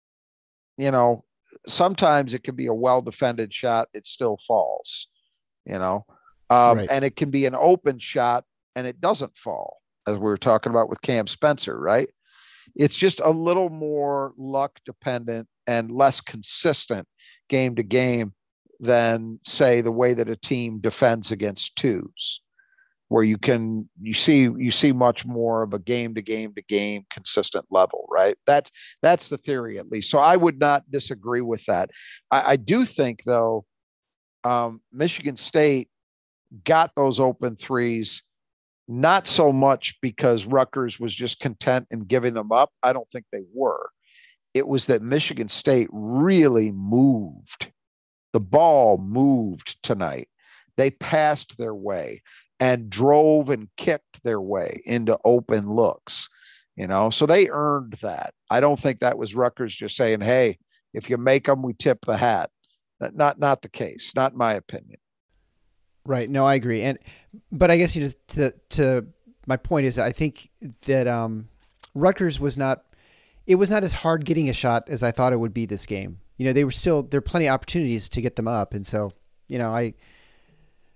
you know, sometimes it can be a well-defended shot. It still falls, you know, um, right. and it can be an open shot and it doesn't fall, as we were talking about with Cam Spencer, right? It's just a little more luck dependent and less consistent game to game than, say, the way that a team defends against twos, where you can you see you see much more of a game to game to game consistent level, right? That's that's the theory, at least. So I would not disagree with that. I, I do think, though, um, Michigan State got those open threes not so much because Rutgers was just content in giving them up. I don't think they were. It was that Michigan State really moved. The ball moved tonight. They passed their way and drove and kicked their way into open looks, you know, so they earned that. I don't think that was Rutgers just saying, hey, if you make them, we tip the hat. That, not, not the case, not in my opinion. Right. No, I agree. And, but I guess, you know, to, to my point is, I think that um, Rutgers was not, it was not as hard getting a shot as I thought it would be this game. You know, they were still, there are plenty of opportunities to get them up. And so, you know, I,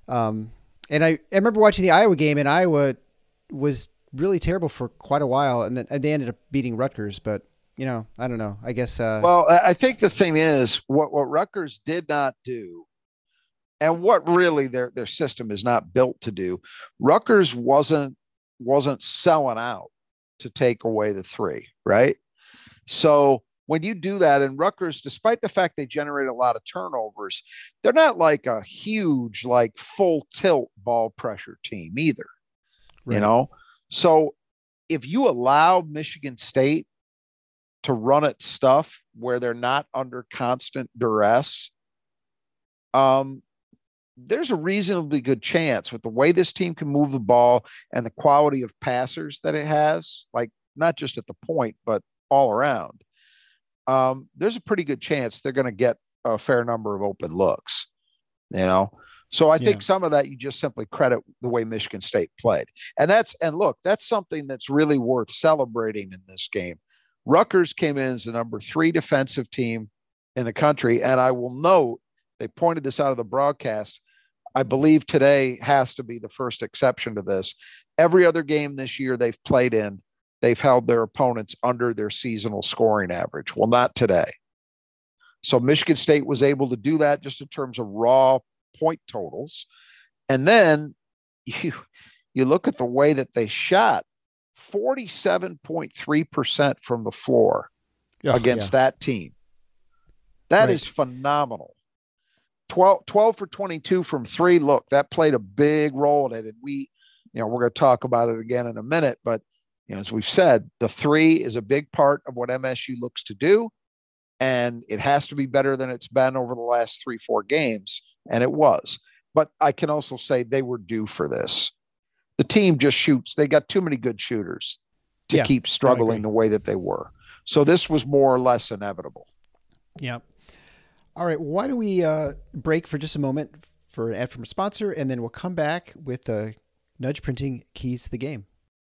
Um, and I, I remember watching the Iowa game, and Iowa was really terrible for quite a while, and then and they ended up beating Rutgers. But you know, I don't know. I guess. Uh, Well, I I think the thing is what what Rutgers did not do, and what really their their system is not built to do. Rutgers wasn't wasn't selling out to take away the three, right? So when you do that, and Rutgers, despite the fact they generate a lot of turnovers, they're not like a huge, like full tilt ball pressure team either, you right. know? So if you allow Michigan State to run its stuff where they're not under constant duress, um, there's a reasonably good chance with the way this team can move the ball and the quality of passers that it has, like not just at the point, but all around. Um, there's a pretty good chance they're going to get a fair number of open looks, you know? So I think Yeah. some of that you just simply credit the way Michigan State played. And that's, and look, that's something that's really worth celebrating in this game. Rutgers came in as the number three defensive team in the country. And I will note, they pointed this out of the broadcast. I believe today has to be the first exception to this. Every other game this year they've played in, they've held their opponents under their seasonal scoring average. Well, not today. So Michigan State was able to do that just in terms of raw point totals. And then you, you look at the way that they shot, forty-seven point three percent from the floor Oh, against yeah. that team. That Right. is phenomenal. twelve, twelve for twenty-two from three. Look, that played a big role in it. And we, you know, we're going to talk about it again in a minute, but you know, as we've said, the three is a big part of what M S U looks to do. And it has to be better than it's been over the last three, four games. And it was. But I can also say they were due for this. The team just shoots. They got too many good shooters to Yeah, keep struggling the way that they were. So this was more or less inevitable. Yeah. All right. Why don't we uh, break for just a moment for an ad from a sponsor, and then we'll come back with the Nudge Printing keys to the game.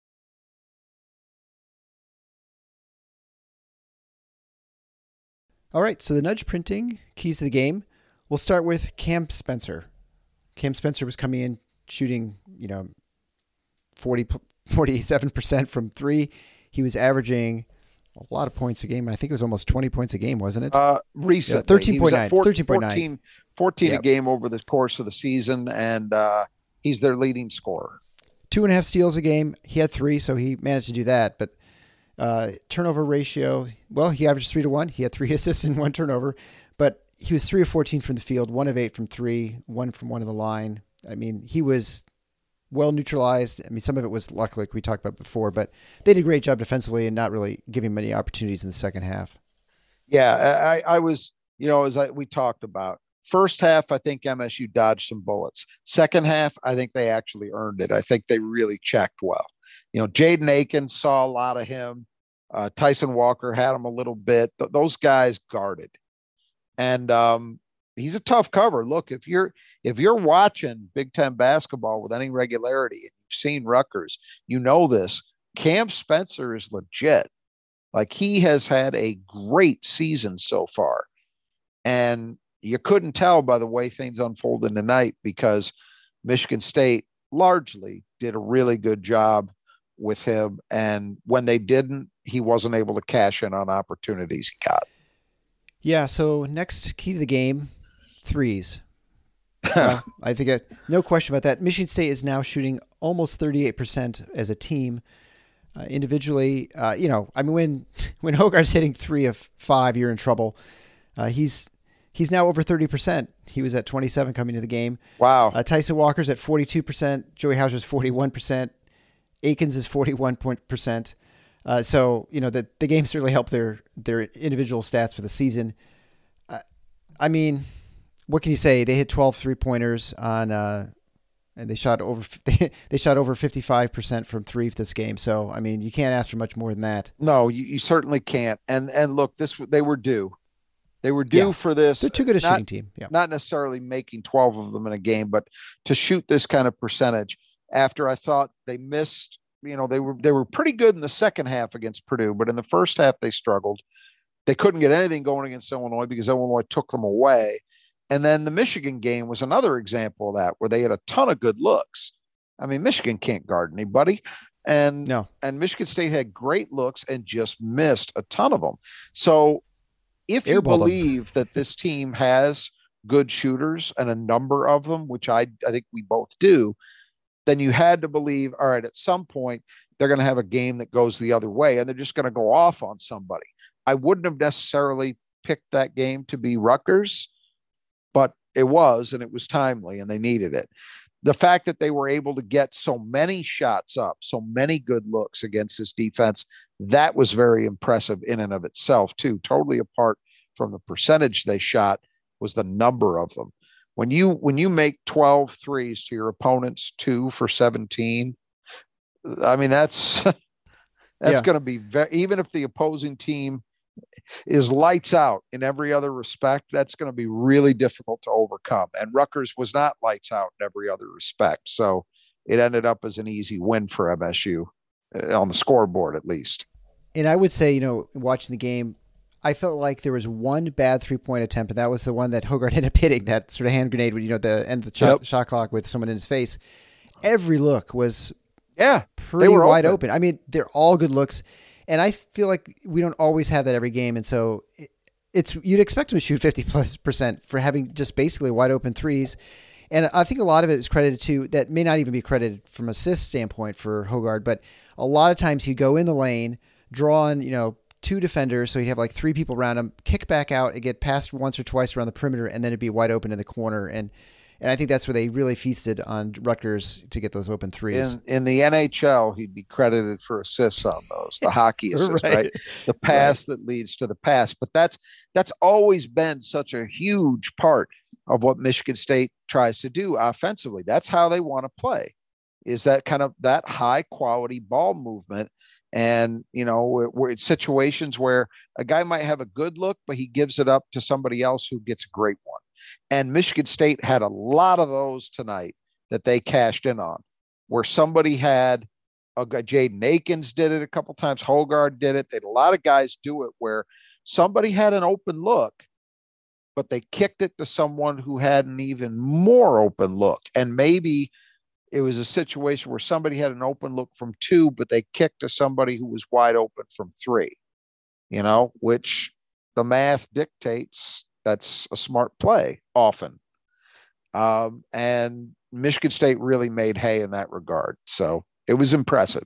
All right. So the Nudge Printing keys to the game. We'll start with Cam Spencer. Cam Spencer was coming in shooting, you know, forty, forty-seven percent from three. He was averaging a lot of points a game. I think it was almost twenty points a game, wasn't it? Uh, recently, yeah, thirteen point nine. thirteen point nine. fourteen, fourteen yep. a game over the course of the season, and uh, he's their leading scorer. Two and a half steals a game. He had three, so he managed to do that. But uh, turnover ratio, well, he averaged three to one. He had three assists and one turnover, but he was three of fourteen from the field, one of eight from three, one from one of the line. I mean, he was well neutralized. I mean, some of it was luck, like we talked about before, but they did a great job defensively and not really giving many opportunities in the second half. Yeah, I, I was, you know, as I, we talked about, first half, I think M S U dodged some bullets. Second half, I think they actually earned it. I think they really checked well. You know, Jaden Akins saw a lot of him. Uh, Tyson Walker had him a little bit. Th- those guys guarded. And um, he's a tough cover. Look, if you're if you're watching Big Ten basketball with any regularity and you've seen Rutgers, you know this. Cam Spencer is legit. Like, he has had a great season so far. And you couldn't tell by the way things unfolded tonight because Michigan State largely did a really good job with him. And when they didn't, he wasn't able to cash in on opportunities he got. Yeah, so next key to the game, threes. Well, I think it, no question about that. Michigan State is now shooting almost thirty-eight percent as a team. Uh, individually, uh, you know, I mean, when when Hogarth's hitting three of five, you're in trouble. Uh, he's he's now over thirty percent. He was at twenty-seven coming to the game. Wow. Uh, Tyson Walker's at forty-two percent. Joey Hauser's forty-one percent. Akins is forty-one percent. Uh, so, you know, the, the game certainly helped their, their individual stats for the season. Uh, I mean, what can you say? They hit twelve three-pointers on, uh, and they shot over they, they shot over fifty-five percent from three for this game. So, I mean, you can't ask for much more than that. No, you, you certainly can't. And and look, this they were due. They were due yeah. for this. They're too good a not, shooting team. Yeah. Not necessarily making twelve of them in a game, but to shoot this kind of percentage after I thought they missed. You know, they were they were pretty good in the second half against Purdue, but in the first half they struggled. They couldn't get anything going against Illinois because Illinois took them away. And then the Michigan game was another example of that, where they had a ton of good looks. I mean, Michigan can't guard anybody. And No. and Michigan State had great looks and just missed a ton of them. So if you Airballed them. believe that this team has good shooters and a number of them, which I, I think we both do, then you had to believe, all right, at some point, they're going to have a game that goes the other way and they're just going to go off on somebody. I wouldn't have necessarily picked that game to be Rutgers, but it was, and it was timely, and they needed it. The fact that they were able to get so many shots up, so many good looks against this defense, that was very impressive in and of itself, too. Totally apart from the percentage they shot was the number of them. When you when you make twelve threes to your opponent's two for seventeen, I mean, that's that's yeah. going to be very, even if the opposing team is lights out in every other respect, that's going to be really difficult to overcome. And Rutgers was not lights out in every other respect. So it ended up as an easy win for M S U on the scoreboard, at least. And I would say, you know, watching the game, I felt like there was one bad three-point attempt, and that was the one that Hoggard ended up hitting, that sort of hand grenade, you know, the end of the shot, yep. shot clock with someone in his face. Every look was yeah, pretty they were wide open. open. I mean, they're all good looks. And I feel like we don't always have that every game. And so it's, you'd expect them to shoot fifty plus percent for having just basically wide open threes. And I think a lot of it is credited to, that may not even be credited from assist standpoint for Hoggard, but a lot of times he'd go in the lane, draw on, you know, two defenders. So he'd have like three people around him, kick back out and get passed once or twice around the perimeter. And then it'd be wide open in the corner. And, And I think that's where they really feasted on Rutgers to get those open threes. In, in the N H L, he'd be credited for assists on those, the hockey assist, right. right? The pass right. that leads to the pass. But that's that's always been such a huge part of what Michigan State tries to do offensively. That's how they want to play, is that kind of that high quality ball movement. And, you know, we're, we're in situations where a guy might have a good look, but he gives it up to somebody else who gets a great one. And Michigan State had a lot of those tonight that they cashed in on, where somebody had a guy, Jaden Akins did it a couple times, Hoggard did it. They had a lot of guys do it where somebody had an open look, but they kicked it to someone who had an even more open look. And maybe it was a situation where somebody had an open look from two, but they kicked to somebody who was wide open from three, you know, which the math dictates that's a smart play often. Um, and Michigan State really made hay in that regard. So it was impressive.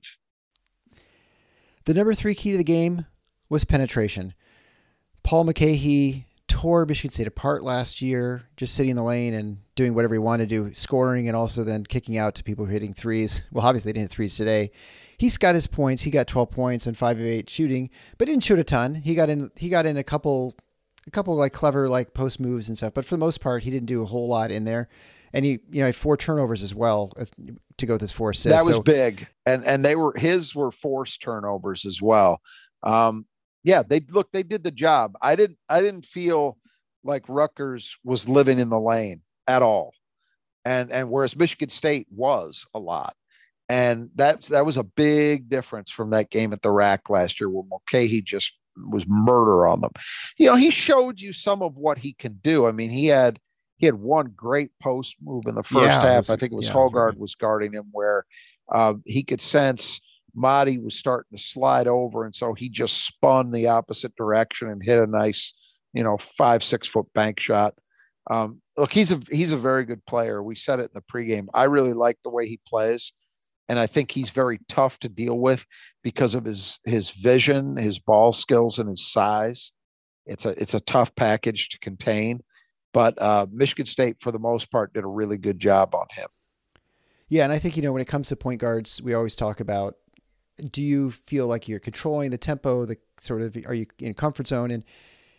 The number three key to the game was penetration. Paul Mulcahy tore Michigan State apart last year, just sitting in the lane and doing whatever he wanted to do, scoring and also then kicking out to people who are hitting threes. Well, obviously they didn't hit threes today. He's got his points. He got twelve points and five of eight shooting, but didn't shoot a ton. He got in, he got in a couple, a couple like clever like post moves and stuff, but for the most part, he didn't do a whole lot in there. And he, you know, had four turnovers as well to go with his four assists. That was so, big. And, and they were, his were forced turnovers as well. Um, yeah, they look, they did the job. I didn't, I didn't feel like Rutgers was living in the lane at all. And, and whereas Michigan State was a lot. And that, that was a big difference from that game at the Rack last year where Mulcahy just was murder on them. You know, he showed you some of what he can do. I mean, he had, he had one great post move in the first yeah, half. Was, I think it was yeah, Hoggard was guarding him where uh, he could sense Madi was starting to slide over. And so he just spun the opposite direction and hit a nice, you know, five, six foot bank shot. Um, look, he's a, he's a very good player. We said it in the pregame. I really like the way he plays. And I think he's very tough to deal with because of his, his vision, his ball skills, and his size. It's a, it's a tough package to contain. But uh, Michigan State, for the most part, did a really good job on him. Yeah, and I think, you know, when it comes to point guards, we always talk about, do you feel like you're controlling the tempo, the sort of, are you in comfort zone? And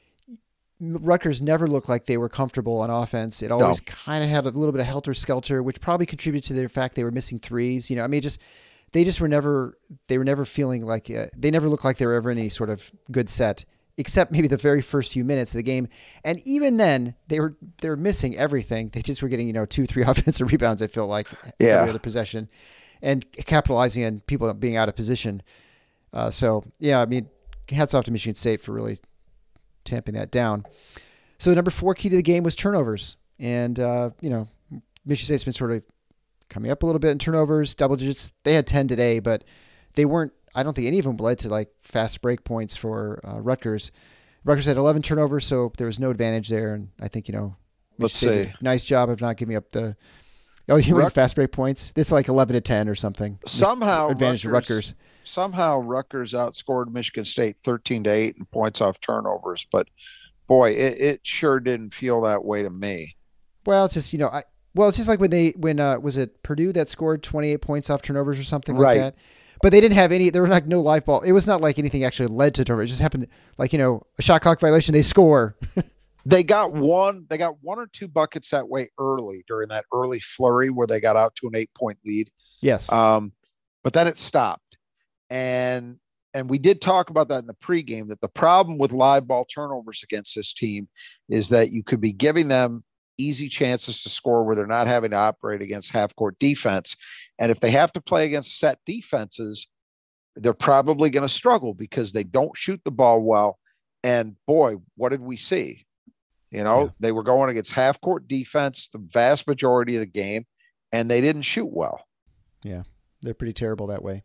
Rutgers never looked like they were comfortable on offense. It always no. kind of had a little bit of helter-skelter, which probably contributed to the fact they were missing threes. You know, I mean, just they just were never, they were never feeling like, uh, they never looked like they were ever in any sort of good set, except maybe the very first few minutes of the game. And even then they were, they were missing everything. They just were getting, you know, two, three offensive rebounds, I feel like, yeah. every other possession, and capitalizing on people being out of position. Uh, so, yeah, I mean, hats off to Michigan State for really tamping that down. So the number four key to the game was turnovers. And, uh, you know, Michigan State's been sort of coming up a little bit in turnovers, double digits. They had ten today, but they weren't, I don't think any of them led to like fast break points for uh, Rutgers. Rutgers had eleven turnovers, so there was no advantage there. And I think, you know, let's see. Nice job of not giving up the, oh, you mean fast break points? It's like eleven to ten or something. Somehow advantage Rutgers, to Rutgers. Somehow Rutgers outscored Michigan State thirteen to eight in points off turnovers. But boy, it, it sure didn't feel that way to me. Well, it's just, you know, I, well, it's just like when they, when, uh, was it Purdue that scored twenty-eight points off turnovers or something like right. that? But they didn't have any, there was like no live ball. It was not like anything actually led to turnovers. It just happened like, you know, a shot clock violation, they score. They got one, they got one or two buckets that way early during that early flurry where they got out to an eight point lead. Yes. Um, but then it stopped. And, and we did talk about that in the pregame, that the problem with live ball turnovers against this team is that you could be giving them easy chances to score where they're not having to operate against half court defense. And if they have to play against set defenses, they're probably going to struggle because they don't shoot the ball well. And boy, what did we see? You know, yeah. They were going against half court defense the vast majority of the game, and they didn't shoot well. Yeah, they're pretty terrible that way.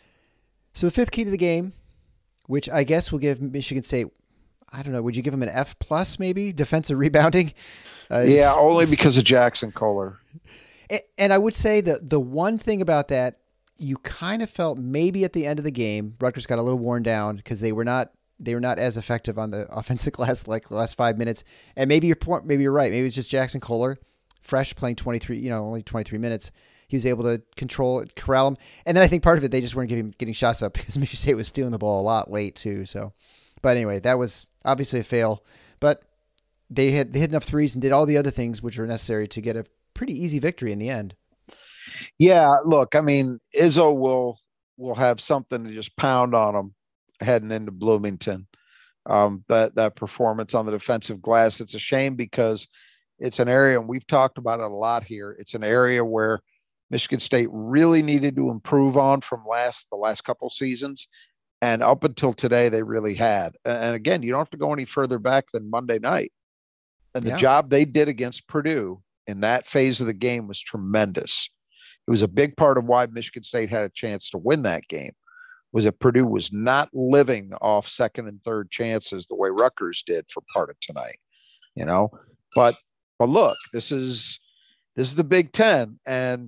So the fifth key to the game, which I guess will give Michigan State, I don't know, would you give them an F plus maybe? Defensive rebounding? Uh, yeah, only because of Jackson Kohler. And, and I would say that the one thing about that, you kind of felt maybe at the end of the game, Rutgers got a little worn down because they were not they were not as effective on the offensive glass like the last five minutes. And maybe you're point, maybe you're right. Maybe it's just Jackson Kohler, fresh, playing twenty-three, you know, only twenty-three minutes. He was able to control it, corral him. And then I think part of it, they just weren't getting getting shots up because Michigan State was stealing the ball a lot late too. So, but anyway, that was obviously a fail. But they had they hit enough threes and did all the other things which were necessary to get a pretty easy victory in the end. Yeah, look, I mean, Izzo will will have something to just pound on them heading into Bloomington. Um, that that performance on the defensive glass, it's a shame because it's an area, and we've talked about it a lot here. It's an area where Michigan State really needed to improve on from last the last couple seasons, and up until today, they really had. And again, you don't have to go any further back than Monday night, and the yeah. job they did against Purdue in that phase of the game was tremendous. It was a big part of why Michigan State had a chance to win that game, was that Purdue was not living off second and third chances the way Rutgers did for part of tonight, you know. But but look, this is this is the Big Ten, and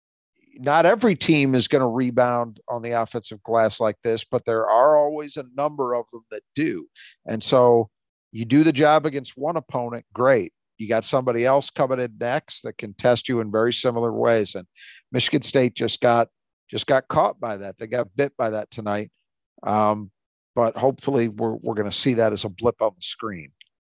not every team is going to rebound on the offensive glass like this, but there are always a number of them that do. And so you do the job against one opponent, great. You got somebody else coming in next that can test you in very similar ways. And Michigan State just got just got caught by that. They got bit by that tonight. Um, but hopefully we're we're going to see that as a blip on the screen.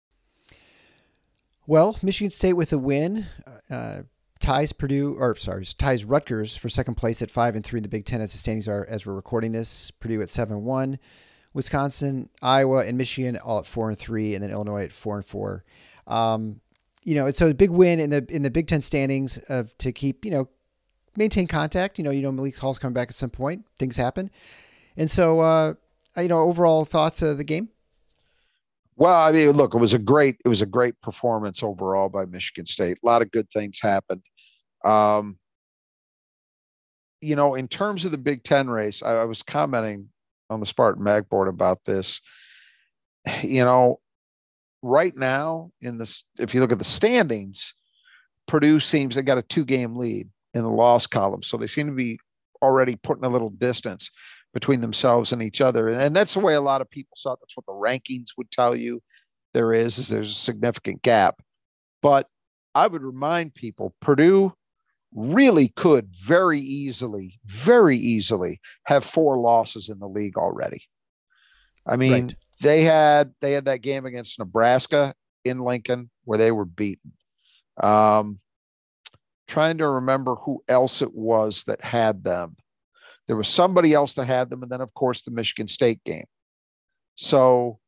Well, Michigan State with a win uh, ties Purdue, or sorry, ties Rutgers for second place at five and three in the Big Ten as the standings are as we're recording this. Purdue at seven and one, Wisconsin, Iowa, and Michigan all at four and three, and then Illinois at four and four. Um, you know, it's a big win in the in the Big Ten standings of to keep, you know, maintain contact. You know, you know, Malik Hall's coming back at some point. Things happen. And so, uh, you know, overall thoughts of the game? Well, I mean, look, it was a great, it was a great performance overall by Michigan State. A lot of good things happened. Um, you know, in terms of the Big Ten race, I, I was commenting on the Spartan Mag board about this. You know, right now in this, if you look at the standings, Purdue seems they got a two game lead in the loss column. So they seem to be already putting a little distance between themselves and each other. And that's the way a lot of people saw it. That's what the rankings would tell you there is, is there's a significant gap. But I would remind people, Purdue really could very easily, very easily have four losses in the league already. I mean, right. they had, they had that game against Nebraska in Lincoln where they were beaten. Um, trying to remember who else it was that had them. There was somebody else that had them. And then of course the Michigan State game. So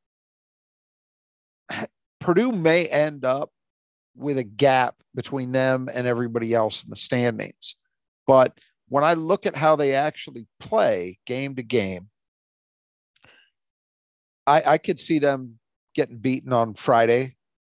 Purdue may end up with a gap between them and everybody else in the standings. But when I look at how they actually play game to game, I, I could see them getting beaten on Friday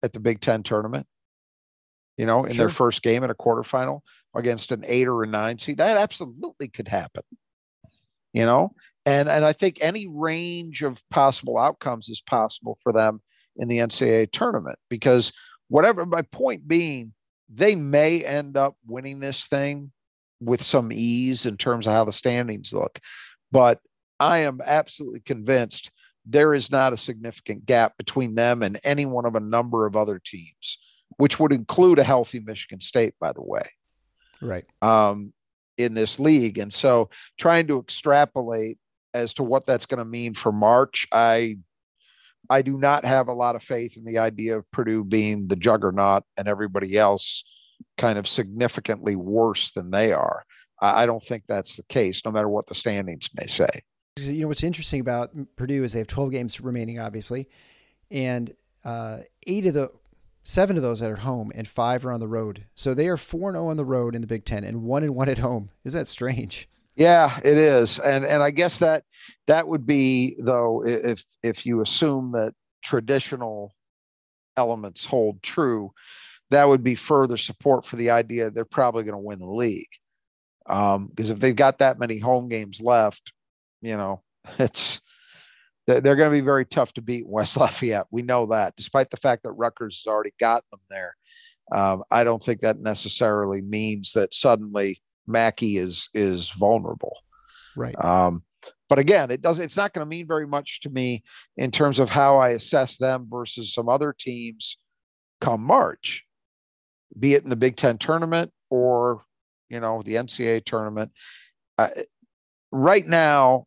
at the Big Ten tournament, you know, in Sure. their first game in a quarterfinal against an eight or a nine seed. That absolutely could happen, you know, and, and I think any range of possible outcomes is possible for them in the N C double A tournament, because whatever, my point being, they may end up winning this thing with some ease in terms of how the standings look. But I am absolutely convinced there is not a significant gap between them and any one of a number of other teams, which would include a healthy Michigan State, by the way. Right. Um, in this league. And so trying to extrapolate as to what that's going to mean for March, I I do not have a lot of faith in the idea of Purdue being the juggernaut and everybody else kind of significantly worse than they are. I, I don't think that's the case, no matter what the standings may say. You know, what's interesting about Purdue is they have twelve games remaining, obviously, and uh, eight of the seven of those are at home and five are on the road. So they are four and oh on the road in the Big Ten and one and one at home. Isn't that strange? Yeah, it is. And and I guess that that would be, though, if if you assume that traditional elements hold true, that would be further support for the idea they're probably going to win the league. Um, because if they've got that many home games left, you know, it's they're going to be very tough to beat in West Lafayette. We know that, despite the fact that Rutgers has already got them there. Um, I don't think that necessarily means that suddenly Mackey is is vulnerable. Right. Um, but again, it does it's not going to mean very much to me in terms of how I assess them versus some other teams come March, be it in the Big Ten tournament or, you know, the N C double A tournament. Uh, right now,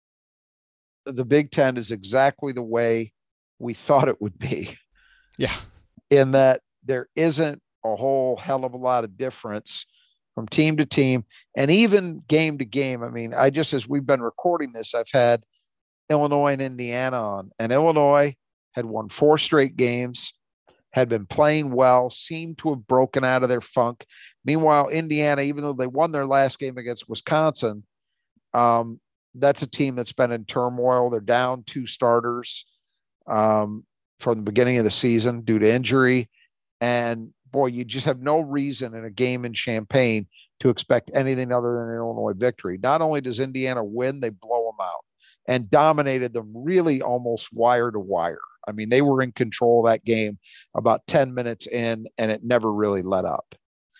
the Big Ten is exactly the way we thought it would be. Yeah. In that there isn't a whole hell of a lot of difference from team to team and even game to game. I mean, I just, as we've been recording this, I've had Illinois and Indiana on, and Illinois had won four straight games, had been playing well, seemed to have broken out of their funk. Meanwhile, Indiana, even though they won their last game against Wisconsin, um, that's a team that's been in turmoil. They're down two starters um, from the beginning of the season due to injury. And boy, you just have no reason in a game in Champaign to expect anything other than an Illinois victory. Not only does Indiana win, they blow them out and dominated them really almost wire to wire. I mean, they were in control of that game about ten minutes in, and it never really let up.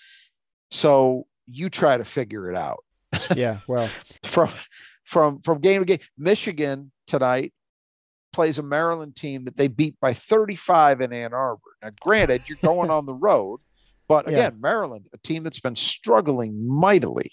So you try to figure it out. Yeah, well. from from from game to game. Michigan tonight plays a Maryland team that they beat by thirty-five in Ann Arbor. Now, granted, you're going on the road, but again, yeah. Maryland, a team that's been struggling mightily.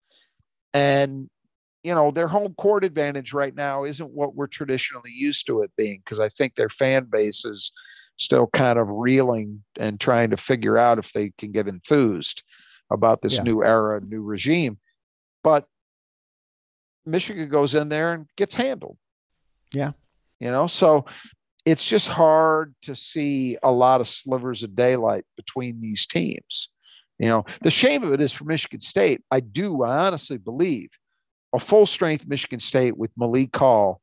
And, you know, their home court advantage right now isn't what we're traditionally used to it being, because I think their fan base is still kind of reeling and trying to figure out if they can get enthused about this yeah. new era, new regime. But Michigan goes in there and gets handled. Yeah. You know, so it's just hard to see a lot of slivers of daylight between these teams. You know, the shame of it is for Michigan State. I do, I honestly believe a full strength Michigan State with Malik Hall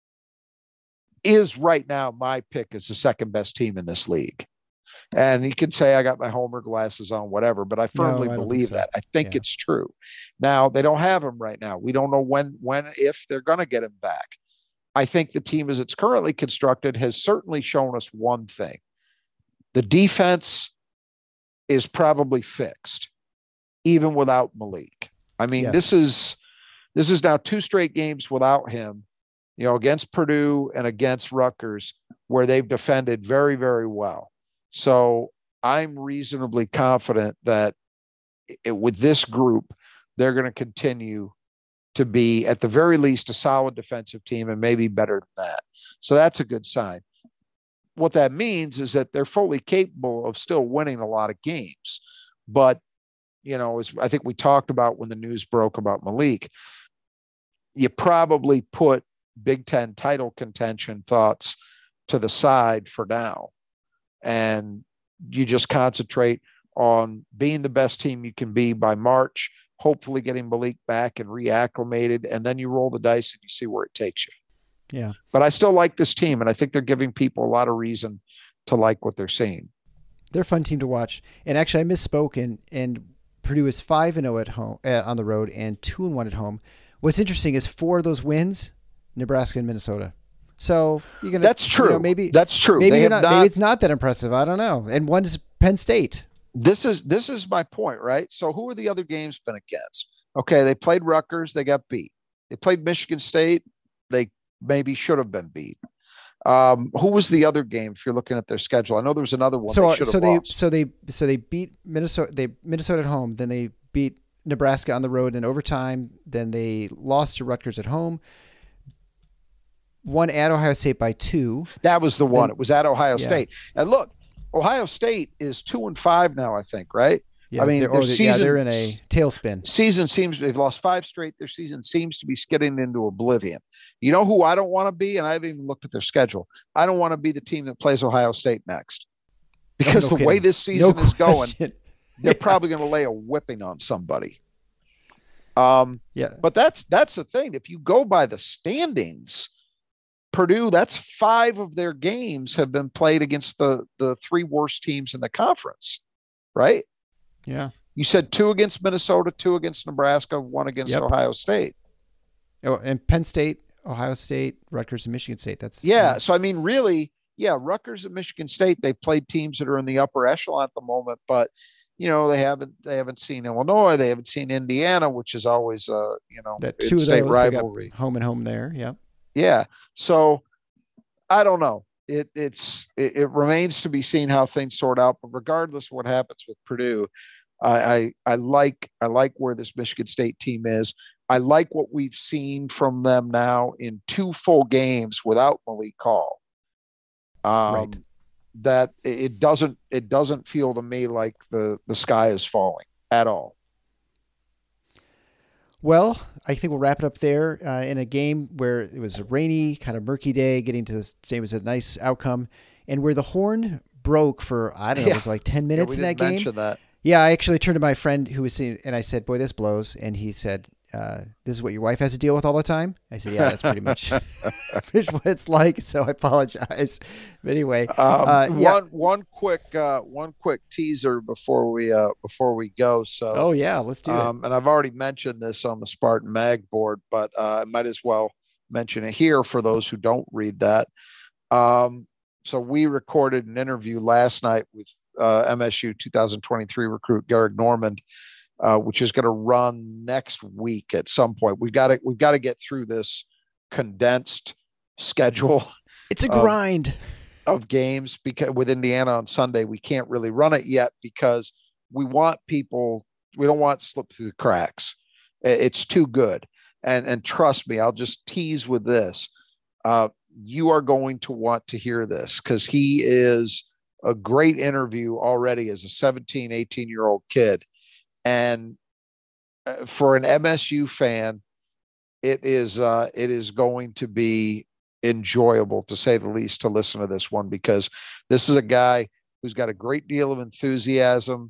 is right now my pick as the second best team in this league. And you can say I got my Homer glasses on, whatever, but I firmly no, I believe so. that. I think yeah. it's true. Now, they don't have him right now. We don't know when, when, if they're going to get him back. I think the team as it's currently constructed has certainly shown us one thing. The defense is probably fixed, even without Malik. I mean, yes. this is this is now two straight games without him, you know, against Purdue and against Rutgers, where they've defended very, very well. So I'm reasonably confident that it, with this group, they're going to continue to be at the very least a solid defensive team and maybe better than that. So that's a good sign. What that means is that they're fully capable of still winning a lot of games. But, you know, as I think we talked about when the news broke about Malik, you probably put Big Ten title contention thoughts to the side for now. And you just concentrate on being the best team you can be by March, hopefully getting Malik back and reacclimated, and then you roll the dice and you see where it takes you. Yeah. But I still like this team, and I think they're giving people a lot of reason to like what they're seeing. They're a fun team to watch. And actually, I misspoke, and, and Purdue is five and zero at home uh, on the road and two and one at home. What's interesting is four of those wins, Nebraska and Minnesota. So you're gonna. That's true. You know, maybe that's true. Maybe, they you're have not, not, maybe it's not that impressive. I don't know. And one's Penn State. This is this is my point, right? So who are the other games been against? Okay, they played Rutgers, they got beat. They played Michigan State, they maybe should have been beat. Um, who was the other game? If you're looking at their schedule, I know there was another one. So they should so have they lost. so they so they beat Minnesota. They Minnesota at home. Then they beat Nebraska on the road in overtime. Then they lost to Rutgers at home. Won at Ohio State by two. That was the one. Then, it was at Ohio yeah. State. And look, Ohio State is two and five now, I think, right? Yeah, I mean, they're, their or, season, yeah, they're in a tailspin. Season seems they've lost five straight. Their season seems to be skidding into oblivion. You know who I don't want to be, and I haven't even looked at their schedule. I don't want to be the team that plays Ohio State next, because oh, no the way kidding. this season no is going, question. they're yeah. probably going to lay a whipping on somebody. Um, yeah, but that's that's the thing. If you go by the standings, Purdue, that's five of their games have been played against the the three worst teams in the conference, right? Yeah. You said two against Minnesota, two against Nebraska, one against yep. Ohio State. Oh, and Penn State, Ohio State, Rutgers, and Michigan State. That's yeah. So I mean, really, yeah, Rutgers and Michigan State, they played teams that are in the upper echelon at the moment, but you know, they haven't they haven't seen Illinois, they haven't seen Indiana, which is always uh, you know, that two of state those, rivalry. Home and home there. Yeah. Yeah. So I don't know. It it's it, it remains to be seen how things sort out. But regardless of what happens with Purdue, I, I I like I like where this Michigan State team is. I like what we've seen from them now in two full games without Malik Hall. Um, right. That it doesn't it doesn't feel to me like the the sky is falling at all. Well, I think we'll wrap it up there uh, in a game where it was a rainy, kind of murky day, getting to the same was a nice outcome, and where the horn broke for, I don't know, Yeah. it was like ten minutes yeah, in we that didn't game. mention that. Yeah, I actually turned to my friend who was sitting, and I said, boy, this blows. And he said, uh, this is what your wife has to deal with all the time? I said, yeah, that's pretty much, pretty much what it's like, so I apologize. But anyway. Um, uh, yeah. One one quick uh, one quick teaser before we uh, before we go. So Oh, yeah, let's do um, it. And I've already mentioned this on the Spartan Mag board, but uh, I might as well mention it here for those who don't read that. Um, so we recorded an interview last night with uh, M S U two thousand twenty-three recruit Garrick Normand, uh, which is going to run next week at some point. We've got to we've got to get through this condensed schedule. It's a um, grind. Of games, because with Indiana on Sunday, we can't really run it yet because we want people, we don't want to slip through the cracks. It's too good. And, and trust me, I'll just tease with this. Uh, you are going to want to hear this because he is a great interview already as a seventeen, eighteen year old kid. And for an M S U fan, it is, uh, it is going to be enjoyable, to say the least, to listen to this one, because this is a guy who's got a great deal of enthusiasm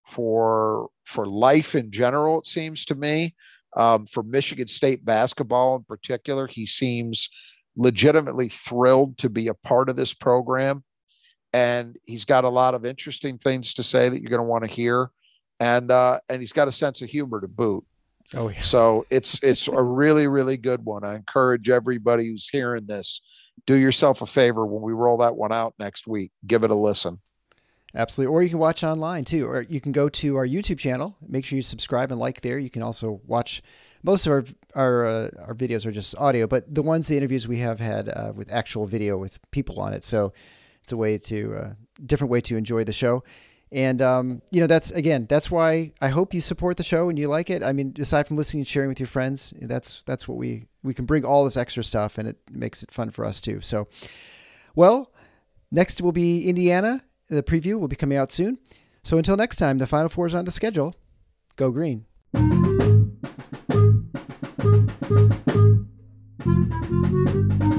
for for life in general, it seems to me. Um, for Michigan State basketball in particular, he seems legitimately thrilled to be a part of this program, and he's got a lot of interesting things to say that you're going to want to hear, and uh, and he's got a sense of humor to boot. Oh, yeah. So it's it's a really, really good one. I encourage everybody who's hearing this, do yourself a favor when we roll that one out next week. Give it a listen. Absolutely. Or you can watch online too, or you can go to our YouTube channel. Make sure you subscribe and like there. You can also watch most of our our uh, our videos are just audio, but the ones, the interviews we have had uh, with actual video with people on it. So it's a way to uh, different way to enjoy the show. And, um, you know, that's, again, that's why I hope you support the show and you like it. I mean, aside from listening and sharing with your friends, that's, that's what we, we can bring all this extra stuff, and it makes it fun for us too. So, well, next will be Indiana. The preview will be coming out soon. So until next time, the Final Four is on the schedule. Go Green. Thank you.